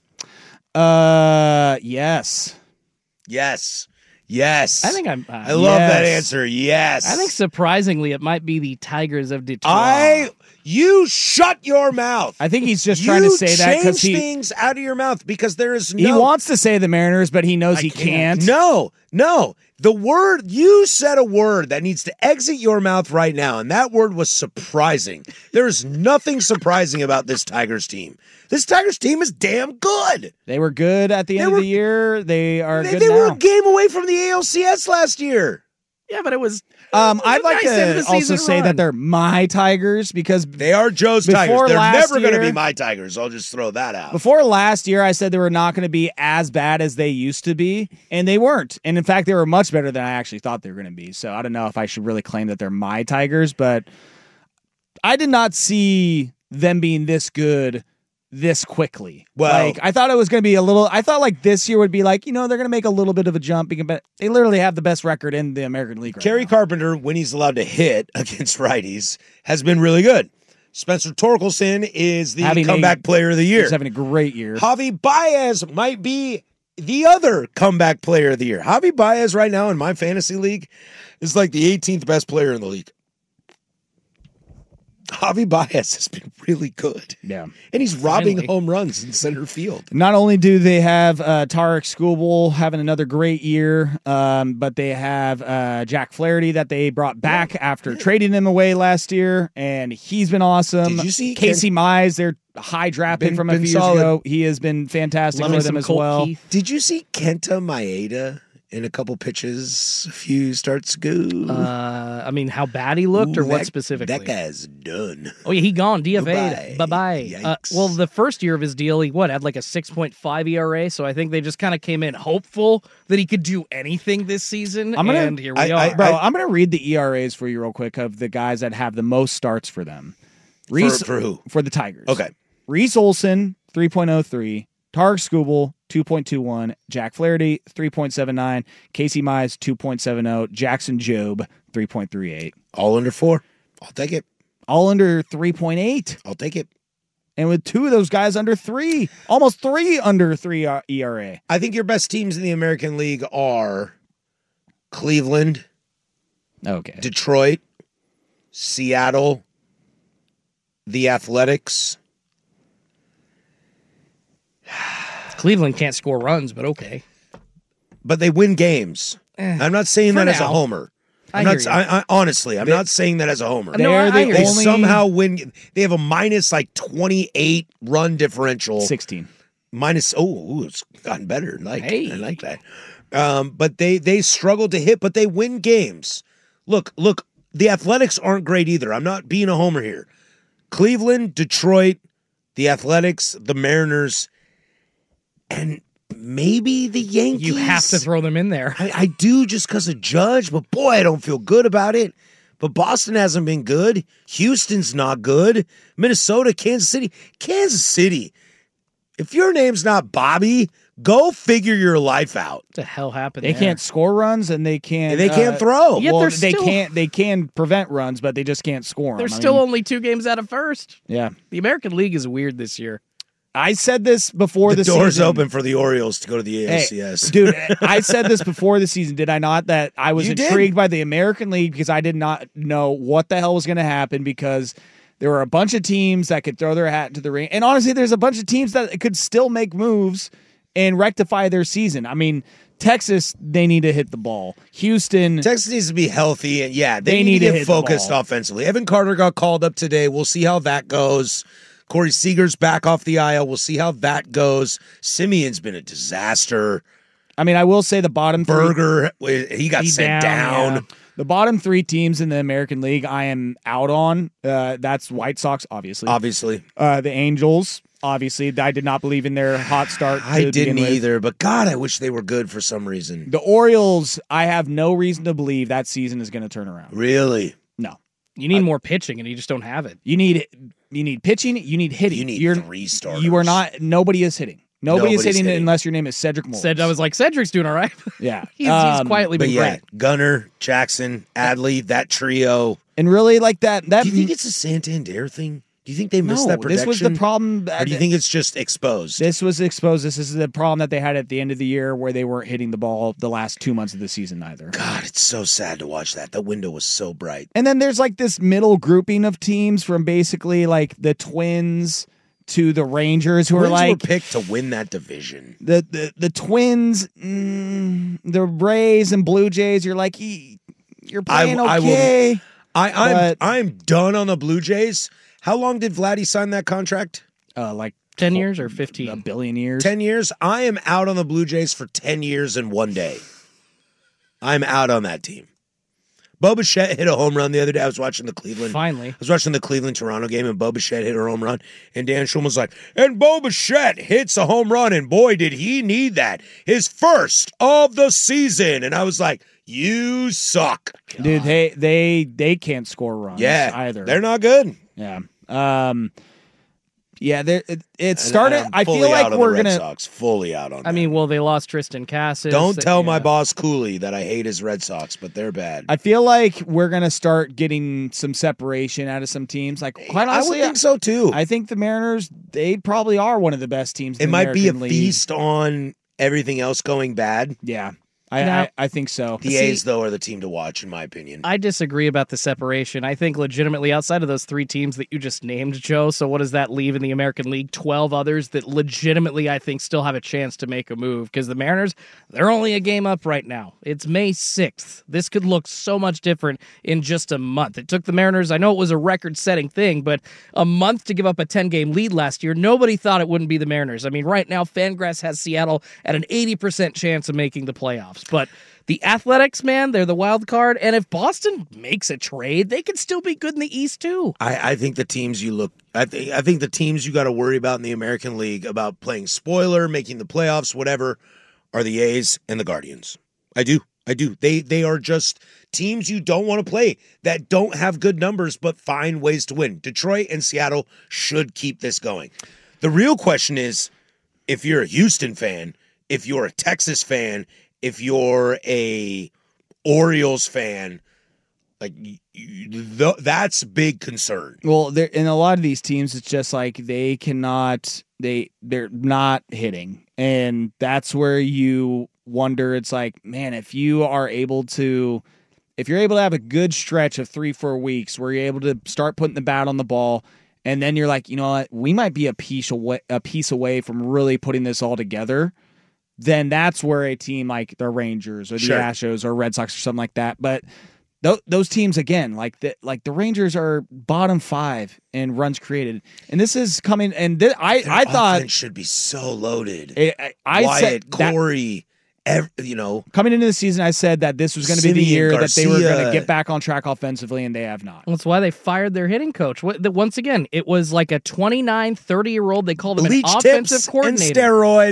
Uh, yes. Yes. Yes. I think I'm. Uh, I love that Yes. answer. Yes. I think surprisingly, it might be the Tigers of Detroit. I. You shut your mouth. I think he's just you trying to say that change because he things out of your mouth because there is no. he wants to say the Mariners, but he knows I he can't. No, no. The word, you said a word that needs to exit your mouth right now, and that word was surprising. There is nothing surprising about this Tigers team. This Tigers team is damn good. They were good at the They end were- of the year. They are They, good they now. were a game away from the A L C S last year. Yeah, but it was. Um, I'd a like nice end of to the also season say run. that they're my Tigers because They are Joe's Before Tigers. They're last never going to year- be my Tigers. I'll just throw that out. before last year I said they were not going to be as bad as they used to be, and they weren't. And in fact, they were much better than I actually thought they were going to be. So I don't know if I should really claim that they're my Tigers, but I did not see them being this good this quickly. Well- like I thought it was going to be a little. I thought like this year would be like, you know, they're going to make a little bit of a jump, because- but they literally have the best record in the American League right Kerry now. Carpenter, when he's allowed to hit against righties, has been really good. Spencer Torkelson is the Having a- comeback player of the year. He's having a great year. Javi Baez might be the other comeback player of the year. Javi Baez right now in my fantasy league is like the eighteenth best player in the league. Javi Baez has been really good. Yeah. And he's robbing Finally. home runs in center field. Not only do they have uh, Tarek Skubal having another great year, um, but they have uh, Jack Flaherty that they brought back after trading him away last year, and he's been awesome. Did you see Casey Mize, their high draft pick Been- from a been few years solid. ago? He has been fantastic Love me for them some as Colt well. Keith. Did you see Kenta Maeda in a couple pitches a few starts ago? Uh, I mean, how bad he looked, or Ooh, what that- specifically? That guy's done. Oh yeah, he gone. D F A'd. Bye Goodbye. bye. Uh, Yikes. well, the first year of his deal, he what had like a six point five E R A. So I think they just kind of came in hopeful that he could do anything this season. I'm gonna- and here we I- are. I- Bro, I'm going to read the E R As for you real quick of the guys that have the most starts for them. Reese, for who? For the Tigers. Okay. Reese Olson, three point oh three. Tarek Skubal, two point two one. Jack Flaherty, three point seven nine. Casey Mize, two point seven oh. Jackson Jobe, three point three eight. All under four. I'll take it. All under three point eight. I'll take it. And with two of those guys under three, almost three under three E R A. I think your best teams in the American League are Cleveland, Okay. Detroit, Seattle, the Athletics. Cleveland can't score runs, but okay. But they win games. Eh, I'm not saying for that as a now. homer. I I'm hear not. you. I, I, honestly, I'm not saying that as a homer. No, I- I They're hear They you. only somehow win. They have a minus like twenty-eight run differential. sixteen. Minus. Oh, ooh, it's gotten better. Like Hey. I like that. Um, but they they struggle to hit, but they win games. Look, look. The Athletics aren't great either. I'm not being a homer here. Cleveland, Detroit, the Athletics, the Mariners, and maybe the Yankees. You have to throw them in there. I, I do just because of Judge, but boy, I don't feel good about it. But Boston hasn't been good. Houston's not good. Minnesota, Kansas City. Kansas City. If your name's not Bobby, go figure your life out. What the hell happened They there? can't score runs and they can't. And they can't uh, throw. Yet well, they're they still- can't. They can prevent runs, but they just can't score 'em. They're I still mean, only two games out of first. yeah. The American League is weird this year. I said this before The the, door's season. open for the Orioles to go to the A L C Hey, S. dude, I said this before the season, did I not? That I was You did. intrigued by the American League because I did not know what the hell was going to happen because there were a bunch of teams that could throw their hat into the ring. And honestly, there's a bunch of teams that could still make moves and rectify their season. I mean, Texas, they need to hit the ball. Houston, Texas needs to be healthy, and yeah, they, They need, need to to get hit the focused ball. offensively. Evan Carter got called up today. We'll see how that goes. Corey Seager's back off the aisle. We'll see how that goes. Simeon's been a disaster. I mean, I will say the bottom three, Berger, he got He's sent down, down. yeah. the bottom three teams in the American League, I am out on. Uh, that's White Sox, obviously. Obviously, Uh, the Angels, obviously. I did not believe in their hot start. I to didn't begin with. either. But God, I wish they were good for some reason. The Orioles, I have no reason to believe that season is going to turn around. Really, No. You need more pitching, and you just don't have it. You need you need pitching, you need hitting. you need You're, three starters. You are not, nobody is hitting. Nobody is Nobody's hitting, hitting. unless your name is Cedric Morris. Said I was like, Cedric's doing all right. yeah. he's, Um, he's quietly But been yeah, great. Gunner, Jackson, Adley, that trio. And really, like that. that Do you think it's a Santander thing? Do you think they missed no, that protection? this was the problem. Or do you think it's just exposed? This was exposed. This is the problem that they had at the end of the year where they weren't hitting the ball the last two months of the season either. God, it's so sad to watch that. That window was so bright. And then there's like this middle grouping of teams from basically like the Twins to the Rangers who Twins are like were picked to win that division. the the, the Twins, mm, the Rays and Blue Jays. You're like, "E- you're playing I will- okay. I, I'm But- I'm done on the Blue Jays. How long did Vladdy sign that contract? Uh, like Ten years or a fifteen? billion years. Ten years. I am out on the Blue Jays for ten years and one day. I'm out on that team. Bo Bichette hit a home run the other day. I was watching the Cleveland. Finally. I was watching the Cleveland Toronto game, and Bo Bichette hit a home run. And Dan Schulman was like, and Bo Bichette hits a home run, and boy, did he need that. His first of the season. And I was like, you suck. Dude, they they they can't score runs. Yeah, either. they're not good. Yeah. Um. Yeah. There. It, it And started. I'm I fully feel like out on we're the Red gonna. Sox. Fully out on I them. mean, well, they lost Tristan Cassis. Don't tell my Yeah. boss Cooley that I hate his Red Sox, but they're bad. I feel like we're gonna start getting some separation out of some teams. Like quite I honestly, would think so too. I think the Mariners. They probably are one of the best teams. In it the might be a American League. feast on everything else going bad. Yeah. I, Now- I I think so. The A's, though, are the team to watch, in my opinion. I disagree about the separation. I think legitimately outside of those three teams that you just named, Joe, so what does that leave in the American League? twelve others that legitimately I think still have a chance to make a move because the Mariners, they're only a game up right now. It's May sixth. This could look so much different in just a month. It took the Mariners, I know it was a record-setting thing, but a month to give up a ten-game lead last year, nobody thought it wouldn't be the Mariners. I mean, right now, Fangraphs has Seattle at an eighty percent chance of making the playoffs. But the Athletics, man, they're the wild card. And if Boston makes a trade, they could still be good in the East, too. I, I think the teams you look, I think, I think the teams you got to worry about in the American League about playing spoiler, making the playoffs, whatever, are the A's and the Guardians. I do, I do. They they are just teams you don't want to play that don't have good numbers but find ways to win. Detroit and Seattle should keep this going. The real question is, if you're a Houston fan, if you're a Texas fan, if you're a Orioles fan, like you, th- that's big concern. Well, there in a lot of these teams, it's just like they cannot. They they're not hitting, and that's where you wonder. It's like, man, if you are able to, if you're able to have a good stretch of three, four weeks where you're able to start putting the bat on the ball, and then you're like, you know what, we might be a piece away, a piece away from really putting this all together. Then that's where a team like the Rangers or the Sure. Astros or Red Sox or something like that. But th- those teams again, like the like the Rangers are bottom five in runs created, and this is coming. And th- I Their I thought offense should be so loaded. I, I, I Wyatt, said that Corey, ev- you know, coming into the season, I said that this was going to be the Simeon, year that they were going to Garcia. get back on track offensively, and they have not. That's why they fired their hitting coach. What, the, once again, it was like a twenty-nine, thirty-year-old. They called him bleach an offensive tips and coordinator. steroids.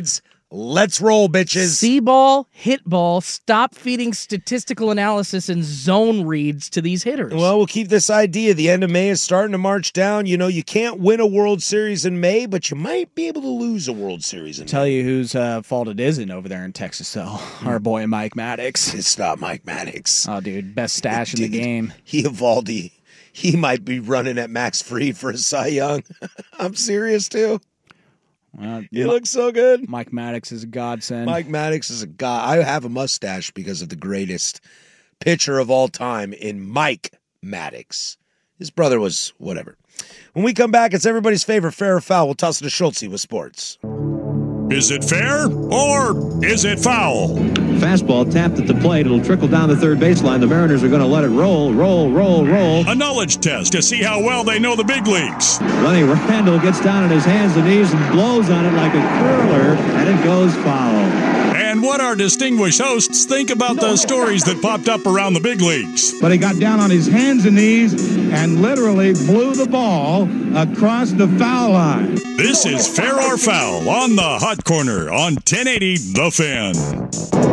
Let's roll, bitches. See ball, hit ball. Stop feeding statistical analysis and zone reads to these hitters. Well, we'll keep this idea. The end of May is starting to march down. You know, you can't win a World Series in May, but you might be able to lose a World Series in Tell May. you whose uh, fault it isn't over there in Texas, though. Our boy Mike Maddox. It's not Mike Maddox. Oh, dude, best stash in the Dude, game. He Evaldi. He might be running at max Fried for a Cy Young. I'm serious, too. Well, He Mi- looks so good. Mike Maddox is a godsend. Mike Maddox is a guy. I have a mustache because of the greatest pitcher of all time in Mike Maddox. His brother was whatever. When we come back, it's everybody's favorite fair or foul. We'll toss it to Schultze with sports. Is it fair or is it foul? Fastball tapped at the plate. It'll trickle down the third baseline. The Mariners are going to let it roll, roll, roll, roll. A knowledge test to see how well they know the big leagues. Lenny Randall gets down on his hands and knees and blows on it like a curler, and it goes foul. And what our distinguished hosts think about the stories that popped up around the big leagues. But he got down on his hands and knees and literally blew the ball across the foul line. This is Fair or Foul on the Hot Corner on ten eighty The Fan.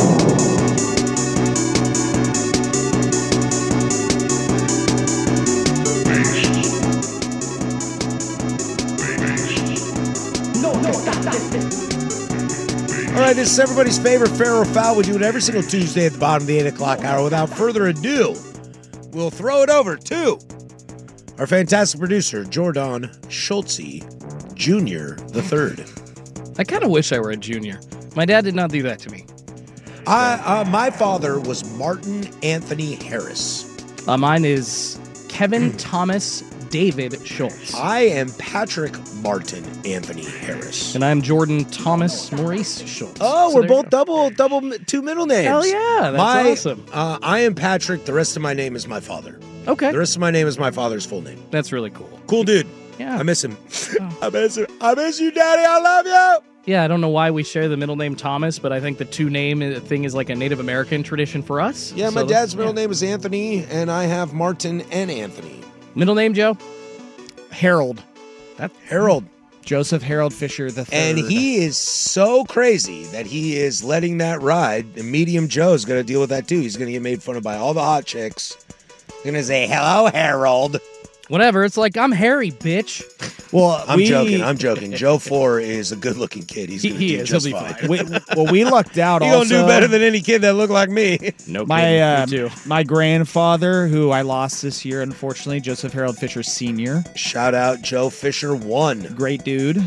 All right, this is everybody's favorite fair or foul. We do it every single Tuesday at the bottom of the eight o'clock hour. Without further ado, we'll throw it over to our fantastic producer, Jordan Schultze Junior the third. I kind of wish I were a junior. My dad did not do that to me. I, uh, my father was Martin Anthony Harris. Uh, mine is Kevin Thomas David Schultz. I am Patrick Martin Anthony Harris. And I'm Jordan Thomas Maurice Schultz. Oh, So we're there you both double, double, two middle names. Hell yeah, that's my, awesome. Uh, I am Patrick. The rest of my name is my father. go. Okay. The rest of my name is my father's full name. That's really cool. Cool dude. Yeah. I miss him. I miss him. I miss you, Daddy. I love you. Yeah, I don't know why we share the middle name Thomas, but I think the two name thing is like a Native American tradition for us. Yeah, So my that's- dad's middle yeah. name is Anthony, and I have Martin and Anthony. Middle name, Joe? Harold. That Harold. Joseph Harold Fisher the third. And he is so crazy that he is letting that ride. And Medium Joe's going to deal with that too. He's going to get made fun of by all the hot chicks. Going to say, hello, Harold. Whatever. It's like, I'm Harry, bitch. Well, I'm we, joking. I'm joking. Joe Four is a good-looking kid. He's He- going to he do is. just He'll be fine. fine. we, well, we lucked out He's also. going to do better than any kid that looked like me. No my kidding. uh, Me too. my grandfather, who I lost this year, unfortunately, Joseph Harold Fisher Senior Shout out Joe Fisher One. Great dude.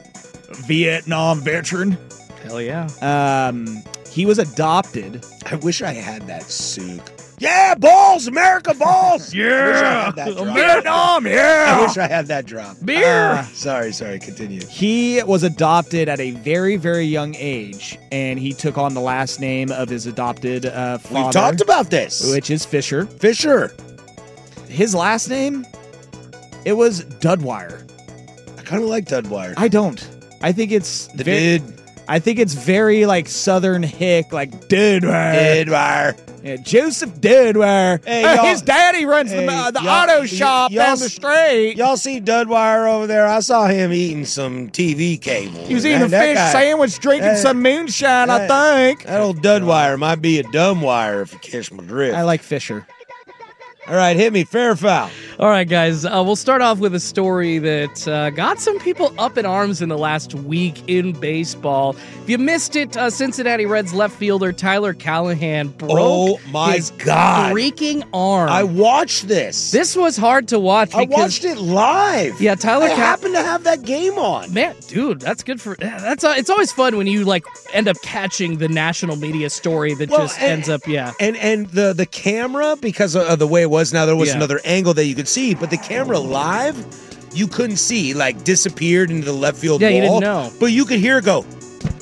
Vietnam veteran. Hell yeah. Um, he was adopted. I wish I had that suit. Yeah, balls, America, balls. Yeah, I wish I had that drop. Vietnam, I yeah. wish I had that drop. Beer. Uh, sorry, sorry. Continue. He was adopted at a very, very young age, and he took on the last name of his adopted uh, father. We've talked about this. which is Fisher. Fisher. His last name, it was Dudwire. I kind of like Dudwire. I don't. I think it's The very, dude. I think it's very like Southern hick, like Dudwire. Dudwire. Yeah, Joseph Dudwire. Hey, Uh, y'all- his daddy runs Hey, the, uh, the y'all- auto y- shop y'all down the s- street. Y'all see Dudwire over there? I saw him eating some T V cable. He was eating a That- that fish guy- sandwich, drinking that- some moonshine, I that- think. That old Dudwire might be a dumb wire if you catch my drift. I like Fisher. All right, hit me. Fair or foul? All right, guys. Uh, we'll start off with a story that uh, got some people up in arms in the last week in baseball. If you missed it, uh, Cincinnati Reds left fielder Tyler Callahan broke Oh, my his God. freaking arm. I watched this. this was hard to watch. I because, watched it live. Yeah, Tyler I Cal- happened to have that game on. Man, dude, that's good for. That's uh, it's always fun when you like end up catching the national media story that Well, just and- ends up. Yeah, And and the the camera, because of the way it was, now there was Yeah. another angle that you could see, but the camera live, you couldn't see, like disappeared into the left field Yeah, wall. you didn't know. But you could hear it go,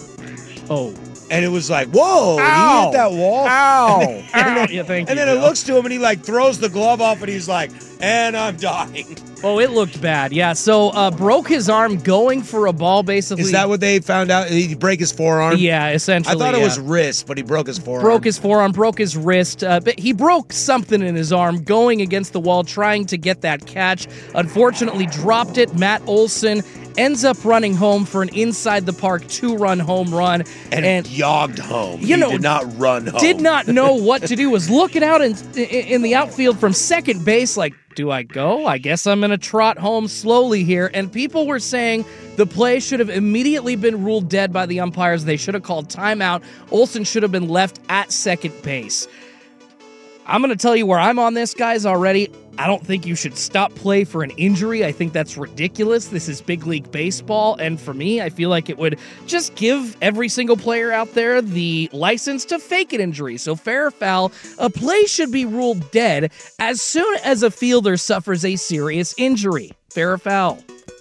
oh, and it was like, whoa, he Ow. hit that wall. Ow. And then, yeah, thank and you. then it Joe. looks to him, and he like throws the glove off, and he's like, and I'm dying. Oh, it looked bad. Yeah, so uh, broke his arm going for a ball. Basically, Is that what they found out? He break his forearm? Yeah, essentially. I thought it yeah. was wrist, but he broke his forearm. Broke his forearm, broke his wrist, uh, but he broke something in his arm going against the wall, trying to get that catch. Unfortunately, dropped it. Matt Olson ends up running home for an inside the park two-run home run. And, and jogged home. You he know, did not run home. Did not know what to do. Was looking out in, in the outfield from second base like, do I go? I guess I'm going to trot home slowly here. And people were saying the play should have immediately been ruled dead by the umpires. They should have called timeout. Olsen should have been left at second base. I'm going to tell you where I'm on this, guys, already. I don't think you should stop play for an injury. I think that's ridiculous. This is big league baseball, and for me, I feel like it would just give every single player out there the license to fake an injury. So fair or foul, a play should be ruled dead as soon as a fielder suffers a serious injury. Fair or foul?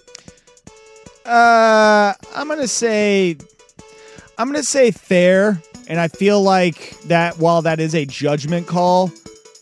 Uh, I'm going to say I'm going to say fair, and I feel like that while that is a judgment call,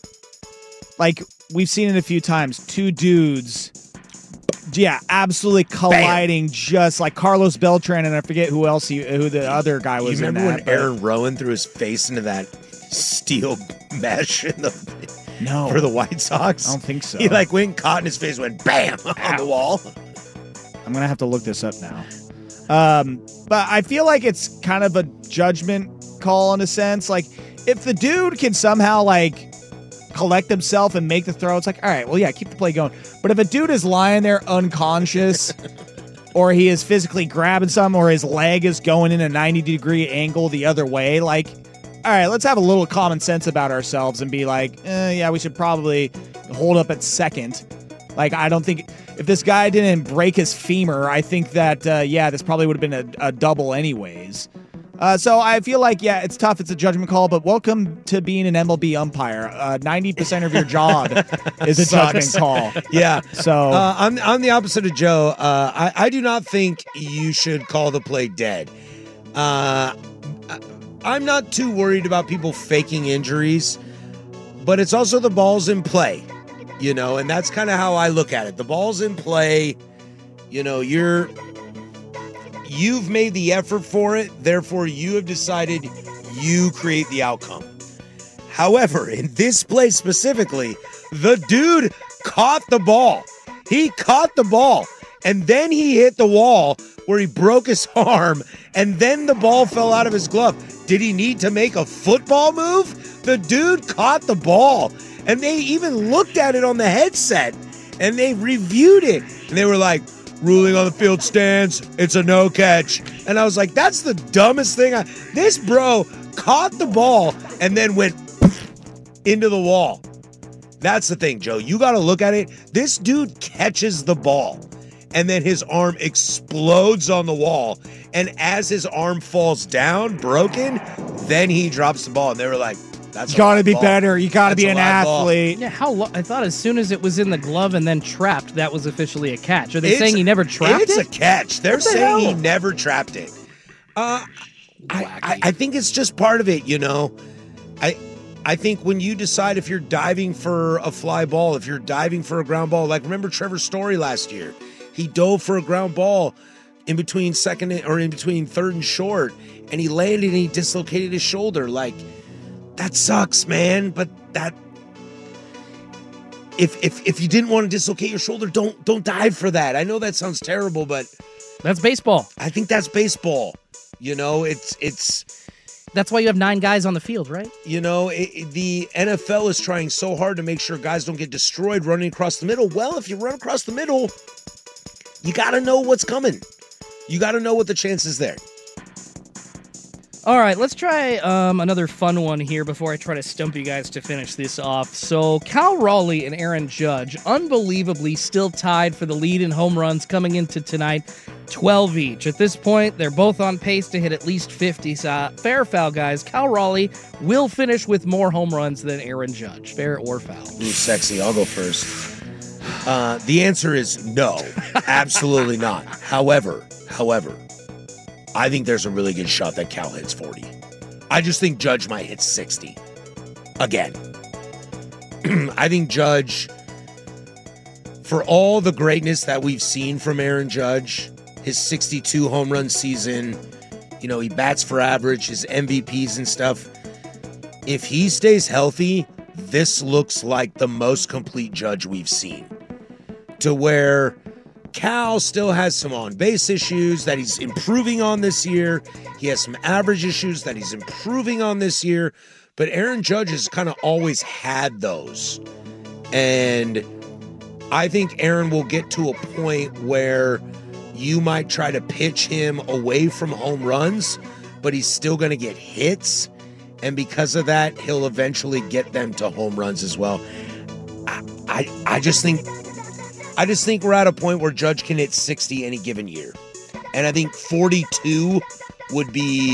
like we've seen it a few times, two dudes, yeah, absolutely colliding, Bam. Just like Carlos Beltran, and I forget who else he, who the other guy was. You remember in that, when but... Aaron Rowan threw his face into that steel mesh in the no for the White Sox? I don't think so. He like went and caught in his face, went bam on the wall. I'm gonna have to look this up now. Um, but I feel like it's kind of a judgment call in a sense. Like if the dude can somehow like collect himself and make the throw, it's like, all right, well, yeah, keep the play going. But if a dude is lying there unconscious or he is physically grabbing something or his leg is going in a ninety degree angle the other way, like, all right, let's have a little common sense about ourselves and be like, eh, yeah, we should probably hold up at second. Like, I don't think if this guy didn't break his femur, I think that, uh, yeah, this probably would have been a, a double anyways. Uh, so I feel like, yeah, it's tough. It's a judgment call, but welcome to being an M L B umpire. Uh, ninety percent of your job is a judgment call. Yeah. So uh, I'm, I'm the opposite of Joe. Uh, I, I do not think you should call the play dead. Uh, I'm not too worried about people faking injuries, but it's also the ball's in play, you know, and that's kind of how I look at it. The ball's in play, you know, you're... You've made the effort for it, therefore you have decided you create the outcome. However, in this play specifically, the dude caught the ball. He caught the ball, and then he hit the wall where he broke his arm, and then the ball fell out of his glove. Did he need to make a football move? The dude caught the ball, and they even looked at it on the headset, and they reviewed it, and they were like, ruling on the field stands, it's a no catch. And I was like, that's the dumbest thing. I, this bro caught the ball and then went into the wall. That's the thing, Joe. You got to look at it. This dude catches the ball and then his arm explodes on the wall. And as his arm falls down, broken, then he drops the ball. And they were like, that's you got to be ball. better. You got to be an athlete. Ball. Yeah, how lo- I thought as soon as it was in the glove and then trapped, that was officially a catch. Are they it's, saying he never trapped it's it? It's a catch. They're what the saying hell? he never trapped it. Uh, I, I, I think it's just part of it, you know. I I think when you decide if you're diving for a fly ball, if you're diving for a ground ball, like remember Trevor Story last year? He dove for a ground ball in between second and, or in between third and short, and he landed and he dislocated his shoulder. Like, that sucks, man. But that if if if you didn't want to dislocate your shoulder, don't don't dive for that. I know that sounds terrible, but that's baseball. I think that's baseball. You know, it's it's that's why you have nine guys on the field, right? You know, it, it, the N F L is trying so hard to make sure guys don't get destroyed running across the middle. Well, if you run across the middle, you got to know what's coming. You got to know what the chance is there. All right, let's try um, another fun one here before I try to stump you guys to finish this off. So Cal Raleigh and Aaron Judge, unbelievably still tied for the lead in home runs coming into tonight, twelve each. At this point, they're both on pace to hit at least fifty. So, fair or foul, guys, Cal Raleigh will finish with more home runs than Aaron Judge. Fair or foul? Ooh, sexy. I'll go first. Uh, the answer is no, absolutely not. However, however, I think there's a really good shot that Cal hits forty. I just think Judge might hit sixty. Again. I think Judge, for all the greatness that we've seen from Aaron Judge, his sixty-two home run season, you know, he bats for average, his M V Ps and stuff. If he stays healthy, this looks like the most complete Judge we've seen. To where Cal still has some on-base issues that he's improving on this year. He has some average issues that he's improving on this year. But Aaron Judge has kind of always had those. And I think Aaron will get to a point where you might try to pitch him away from home runs, but he's still going to get hits. And because of that, he'll eventually get them to home runs as well. I, I, I just think... I just think we're at a point where Judge can hit sixty any given year. And I think forty-two would be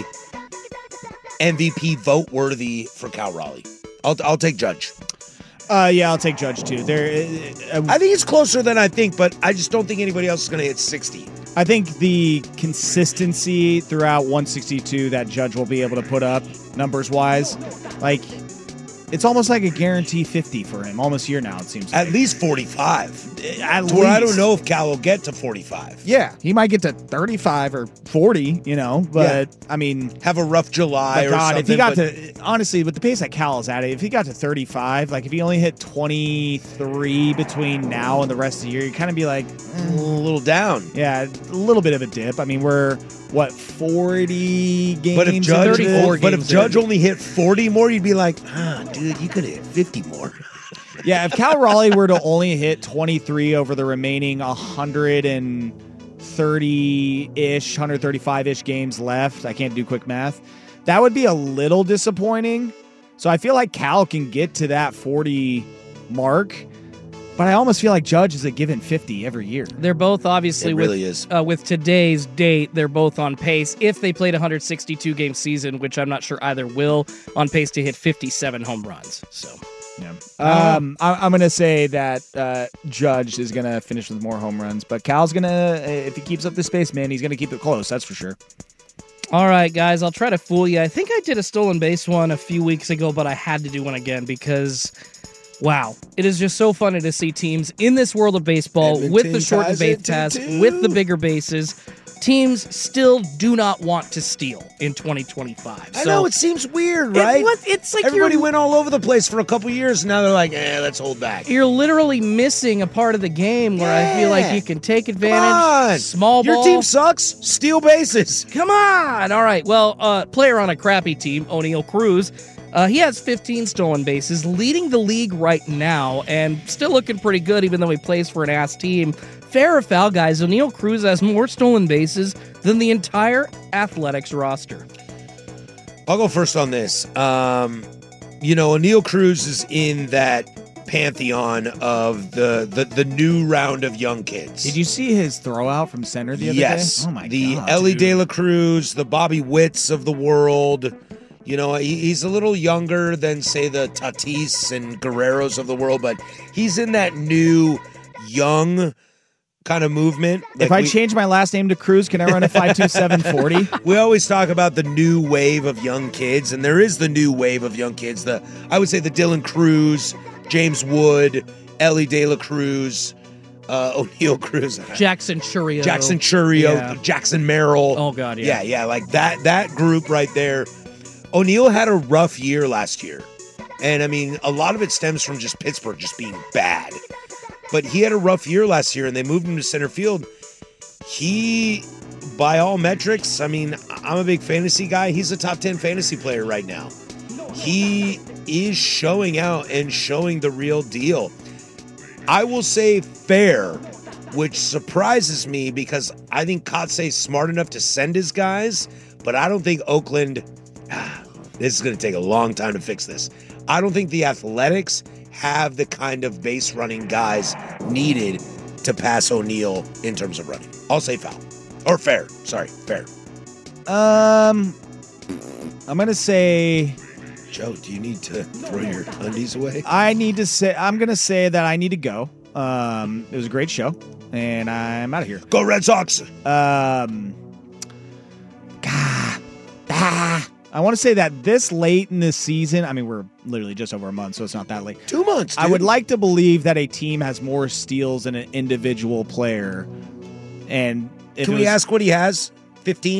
M V P vote worthy for Cal Raleigh. I'll I'll take Judge. Uh, yeah, I'll take Judge too. There, uh, I think it's closer than I think, but I just don't think anybody else is going to hit sixty. I think the consistency throughout one sixty-two that Judge will be able to put up numbers wise, like it's almost like a guarantee fifty for him. Almost year now, it seems like. At least forty-five. At to least. where I don't know if Cal will get to forty-five. Yeah, he might get to thirty-five or forty, you know, but yeah. I mean, have a rough July or God, something. if he got but... to, honestly, with the pace that Cal is at, if he got to thirty-five, like if he only hit twenty-three between now and the rest of the year, you kind of be like, eh. a little down. Yeah, a little bit of a dip. I mean, we're what forty games, but if Judge, thirty-four but if games Judge in. only hit forty more, you'd be like, ah, dude, you could hit fifty more. Yeah, if Cal Raleigh were to only hit twenty-three over the remaining one hundred thirty-ish, one thirty-five-ish games left, I can't do quick math, that would be a little disappointing. So I feel like Cal can get to that forty mark, but I almost feel like Judge is a given fifty every year. They're both obviously, it with, really is. Uh, with today's date, they're both on pace. If they played a one sixty-two game season, which I'm not sure either will, on pace to hit fifty-seven home runs. So... Yeah. Um, I, I'm going to say that uh, Judge is going to finish with more home runs, but Cal's going to, if he keeps up this pace, man, he's going to keep it close. That's for sure. All right, guys, I'll try to fool you. I think I did a stolen base one a few weeks ago, but I had to do one again because, wow, it is just so funny to see teams in this world of baseball Edmonton with the shortened base it pass, too. with the bigger bases. Teams still do not want to steal in twenty twenty-five. I so, know, it seems weird, right? It, what, it's like everybody went all over the place for a couple years, and now they're like, eh, let's hold back. You're literally missing a part of the game where yeah. I feel like you can take advantage. Come on. Small ball. Your team sucks. Steal bases. Come on. All right. Well, uh, player on a crappy team, O'Neal Cruz. Uh, he has fifteen stolen bases, leading the league right now, and still looking pretty good, even though he plays for an ass team. Fair or foul, guys, O'Neal Cruz has more stolen bases than the entire Athletics roster. I'll go first on this. Um, you know, O'Neal Cruz is in that pantheon of the, the the new round of young kids. Did you see his throw out from center the other yes. day? Oh, my the God. The Ellie dude. De La Cruz, the Bobby Witts of the world. You know, he, he's a little younger than, say, the Tatis and Guerreros of the world, but he's in that new, young kind of movement. If like I we, change my last name to Cruz, can I run a five two seven forty? We always talk about the new wave of young kids, and there is the new wave of young kids. The I would say the Dylan Cruz, James Wood, Ellie De La Cruz, uh, O'Neal Cruz, Jackson Churio, Jackson Churio, yeah. Jackson Merrill. Oh God, yeah, yeah, yeah, like that that group right there. O'Neal had a rough year last year, and I mean a lot of it stems from just Pittsburgh just being bad. But he had a rough year last year, and they moved him to center field. He, by all metrics, I mean, I'm a big fantasy guy. He's a top ten fantasy player right now. He is showing out and showing the real deal. I will say fair, which surprises me because I think Kotsay's smart enough to send his guys, but I don't think Oakland, ah, this is going to take a long time to fix this. I don't think the Athletics have the kind of base running guys needed to pass O'Neal in terms of running. I'll say foul. Or fair. Sorry, fair. Um, I'm going to say... Joe, do you need to throw your undies away? I need to say... I'm going to say that I need to go. Um, it was a great show, and I'm out of here. Go Red Sox! Um, God. Ah. I want to say that this late in the season, I mean, we're literally just over a month, so it's not that late. Two months, dude. I would like to believe that a team has more steals than an individual player. And if Can we was, ask what he has? fifteen?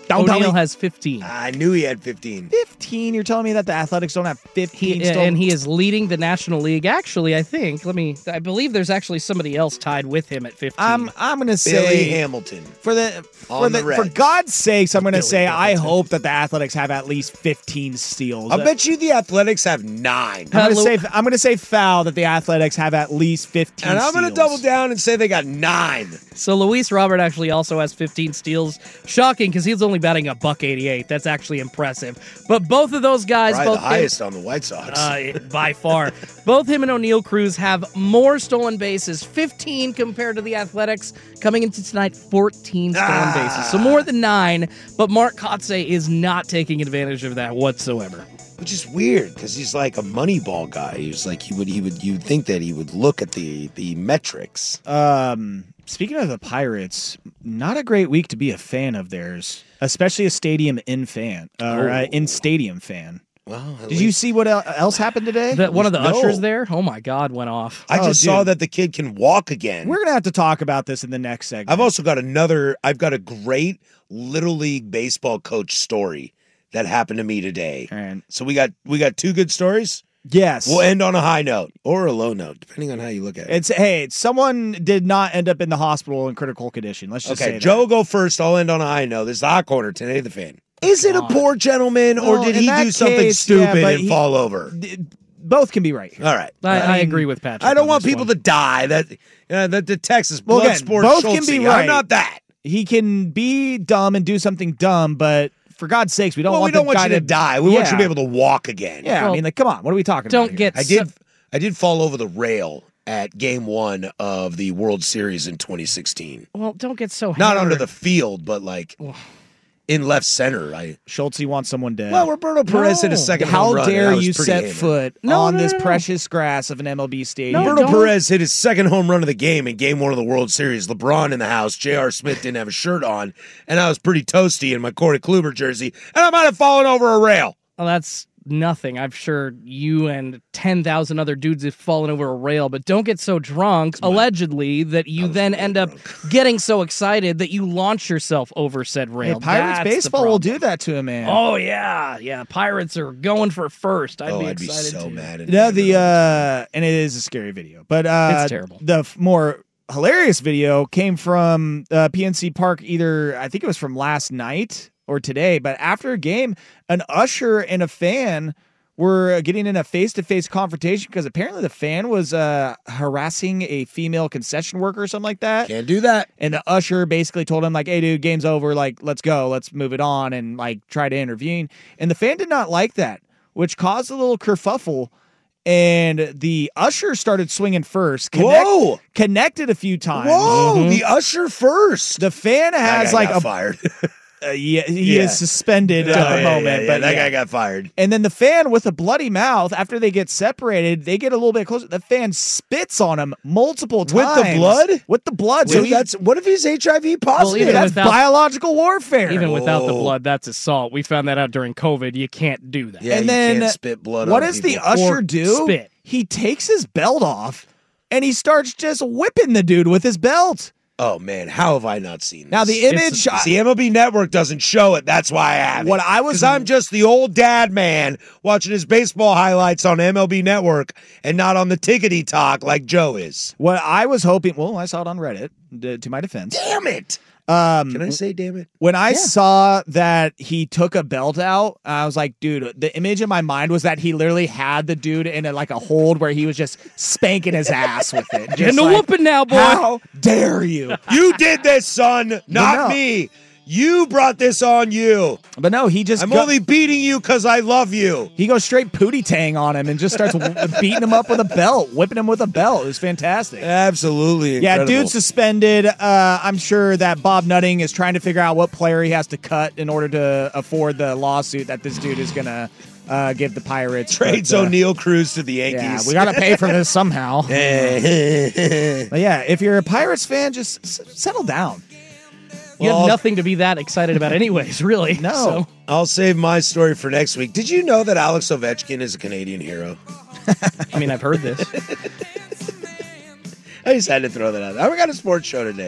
Don't tell O'Neal me- has fifteen. I knew he had fifteen. fifteen? You're telling me that the Athletics don't have fifteen He, still? and he is leading the National League. Actually, I think. Let me. I believe there's actually somebody else tied with him at fifteen. I'm I'm gonna say Billy Hamilton. for the for On the, the Reds. for God's sakes, I'm gonna Billy say I Hamilton. hope that the Athletics have at least fifteen steals. I bet you the Athletics have nine. I'm gonna Lu- say I'm gonna say foul that the Athletics have at least fifteen. And I'm going to steals. double down and say they got nine. So Luis Robert actually also has fifteen steals. Shocking because he's only batting a buck eighty-eight. That's actually impressive. But both of those guys, Probably both the highest on the White Sox. Uh, by far. Both him and O'Neal Cruz have more stolen bases, fifteen compared to the Athletics. Coming into tonight, fourteen stolen Ah. bases. So more than nine, but Mark Kotze is not taking advantage of that whatsoever. Which is weird because he's like a Moneyball guy. He's like he would he would you'd think that he would look at the the metrics. Um, speaking of the Pirates, not a great week to be a fan of theirs, especially a stadium in fan or uh, in stadium fan. Well, Did you see what el- else happened today? That one of the No. ushers there, oh my God, went off. I Oh, just dude. saw that the kid can walk again. We're gonna have to talk about this in the next segment. I've also got another. I've got a great Little League baseball coach story that happened to me today. And So we got we got two good stories. yes, We'll end on a high note or a low note, depending on how you look at it. it's hey, someone did not end up in the hospital in critical condition. Let's just say Okay, that. Joe, go first. I'll end on a high note. This is the Hot Corner today. The fan. Is it a poor gentleman, or Well, did in he that do something case, stupid yeah, but and he- fall over? D- Both can be right. Here. All right. I, I, I mean, agree with Patrick. I don't on want this people one. to die. That uh, that the Texas Well, blood again, sport. both can Schultze. be right. I'm not that. He can be dumb and do something dumb, but for God's sakes, we don't Well, want we don't the want guy you to die. We want you Yeah. to be able to walk again. Yeah, Well, I mean, like, come on, what are we talking Don't about? here? get I so- did. I did fall over the rail at Game One of the World Series in twenty sixteen. Well, don't get so Not hammered. under the field, but like in left center. I Schultze wants someone dead. well, Roberto Perez hit a second How home run. and dare I was you pretty set hammered. foot No, on no, this no, no. precious grass of an M L B stadium? No, Roberto don't- Perez hit his second home run of the game in Game One of the World Series. LeBron in the house. J R. Smith didn't have a shirt on, and I was pretty toasty in my Corey Kluber jersey, and I might have fallen over a rail. Well, that's nothing. I'm sure you and ten thousand other dudes have fallen over a rail, but don't get so drunk, allegedly, that you then end up getting so excited that you launch yourself over said Hey, rail. Pirates That's the baseball will problem. do that to a man. Oh, yeah. Yeah, Pirates are going for first. I'd oh, be I'd be excited so too. mad. At No, him. the uh, and it is a scary video, but uh, It's terrible. The f- more hilarious video came from uh, P N C Park. Either I think it was from last night or today, but after a game, an usher and a fan were getting in a face-to-face confrontation because apparently the fan was uh, harassing a female concession worker or something like that. Can't do that. And the usher basically told him, like, hey, dude, game's over. Like, let's go. Let's move it on and, like, try to intervene. And the fan did not like that, which caused a little kerfuffle. And the usher started swinging first. Connect, Whoa! Connected a few times. Whoa! The usher first. The fan That has, guy like, got a. fired. Uh, yeah, he Yeah. is suspended Oh, at the yeah, moment. yeah, yeah. But that yeah. guy got fired. And then the fan with a bloody mouth, after they get separated, they get a little bit closer. The fan spits on him multiple With times. the blood? With the blood. So he- that's what if he's H I V positive? even that's without- biological warfare. Even without the Whoa. blood, that's assault. We found that out during COVID. You can't do that. yeah, and you then can't spit blood. what on does the people. usher Or do? spit. He takes his belt off and he starts just whipping the dude with his belt. Oh man, how have I not seen this? Now the image. See, M L B Network doesn't show it. That's why I have What it. I was- because I'm just the old dad man watching his baseball highlights on M L B Network and not on the tickety talk like Joe is. What I was hoping. Well, I saw it on Reddit. d- To my defense, Damn it! um, Can I say damn it? when I saw that he took a belt out, I was like, dude, the image in my mind was that he literally had the dude in a, like a hold where he was just spanking his ass with it. Just Getting the like, whooping now, boy. How dare you? You did this, son, not no. me. You brought this on you. But no, he just I'm go- only beating you because I love you. he goes straight pootie tang on him and just starts w- beating him up with a belt, whipping him with a belt. It was fantastic. Absolutely Yeah, incredible. dude suspended. Uh, I'm sure that Bob Nutting is trying to figure out what player he has to cut in order to afford the lawsuit that this dude is going to uh, give the Pirates. Trades But, uh, O'Neal Cruz to the Yeah, Yankees. we got to pay for this somehow. But yeah. yeah, if you're a Pirates fan, just s- settle down. You Well, have nothing to be that excited about, anyways, really. No. So, I'll save my story for next week. Did you know that Alex Ovechkin is a Canadian hero? I mean, I've heard this. I just had to throw that out there. We got a sports show today.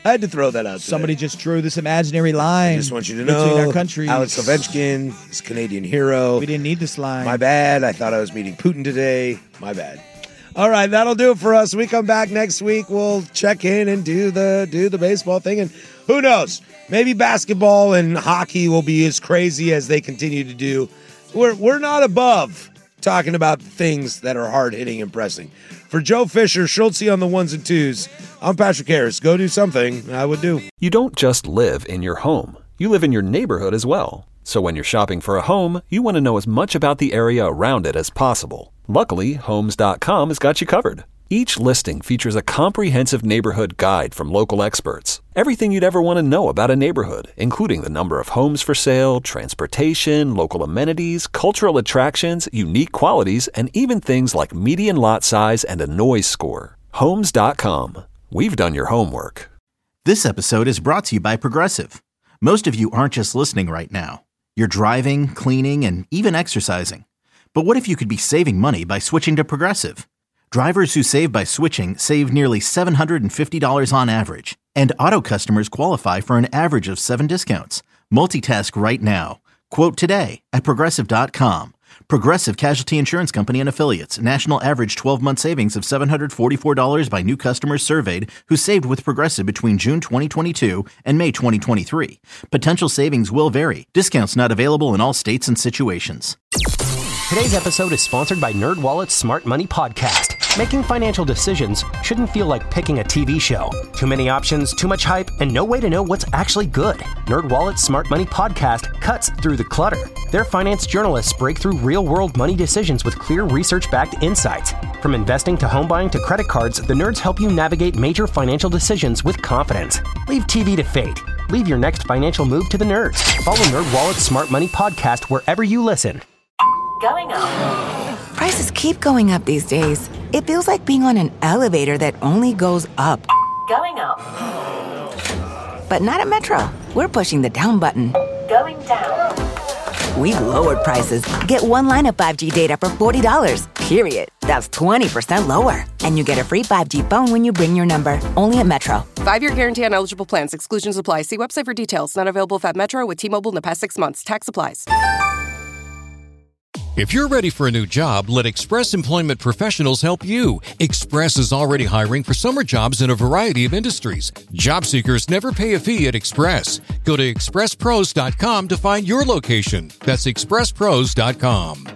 I had to throw that out today. Somebody just drew this imaginary line. I just want you to between know, our countries. Alex Ovechkin is a Canadian hero. We didn't need this line. My bad. I thought I was meeting Putin today. My bad. All right, that'll do it for us. We come back next week. We'll check in and do the do the baseball thing, and who knows? Maybe basketball and hockey will be as crazy as they continue to do. We're we're not above talking about things that are hard hitting and pressing. For Joe Fisher, Schultze on the ones and twos. I'm Patrick Harris. Go do something I would do. You don't just live in your home. You live in your neighborhood as well. So when you're shopping for a home, you want to know as much about the area around it as possible. Luckily, Homes dot com has got you covered. Each listing features a comprehensive neighborhood guide from local experts. Everything you'd ever want to know about a neighborhood, including the number of homes for sale, transportation, local amenities, cultural attractions, unique qualities, and even things like median lot size and a noise score. Homes dot com. We've done your homework. This episode is brought to you by Progressive. Most of you aren't just listening right now. You're driving, cleaning, and even exercising. But what if you could be saving money by switching to Progressive? Drivers who save by switching save nearly seven hundred fifty dollars on average. And auto customers qualify for an average of seven discounts. Multitask right now. Quote today at Progressive dot com. Progressive Casualty Insurance Company and Affiliates. National average twelve-month savings of seven hundred forty-four dollars by new customers surveyed who saved with Progressive between June twenty twenty-two and May twenty twenty-three. Potential savings will vary. Discounts not available in all states and situations. Today's episode is sponsored by NerdWallet's Smart Money Podcast. Making financial decisions shouldn't feel like picking a T V show. Too many options, too much hype, and no way to know what's actually good. NerdWallet's Smart Money Podcast cuts through the clutter. Their finance journalists break through real-world money decisions with clear research-backed insights. From investing to home buying to credit cards, the nerds help you navigate major financial decisions with confidence. Leave T V to fate. Leave your next financial move to the nerds. Follow NerdWallet's Smart Money Podcast wherever you listen. Going up. Prices keep going up these days. It feels like being on an elevator that only goes up. Going up. But not at Metro. We're pushing the down button. Going down. We've lowered prices. Get one line of five G data for forty dollars. Period. That's twenty percent lower. And you get a free five G phone when you bring your number. Only at Metro. Five-year guarantee on eligible plans. Exclusions apply. See website for details. Not available at Metro with T-Mobile in the past six months. Tax applies. If you're ready for a new job, let Express Employment Professionals help you. Express is already hiring for summer jobs in a variety of industries. Job seekers never pay a fee at Express. Go to express pros dot com to find your location. That's express pros dot com.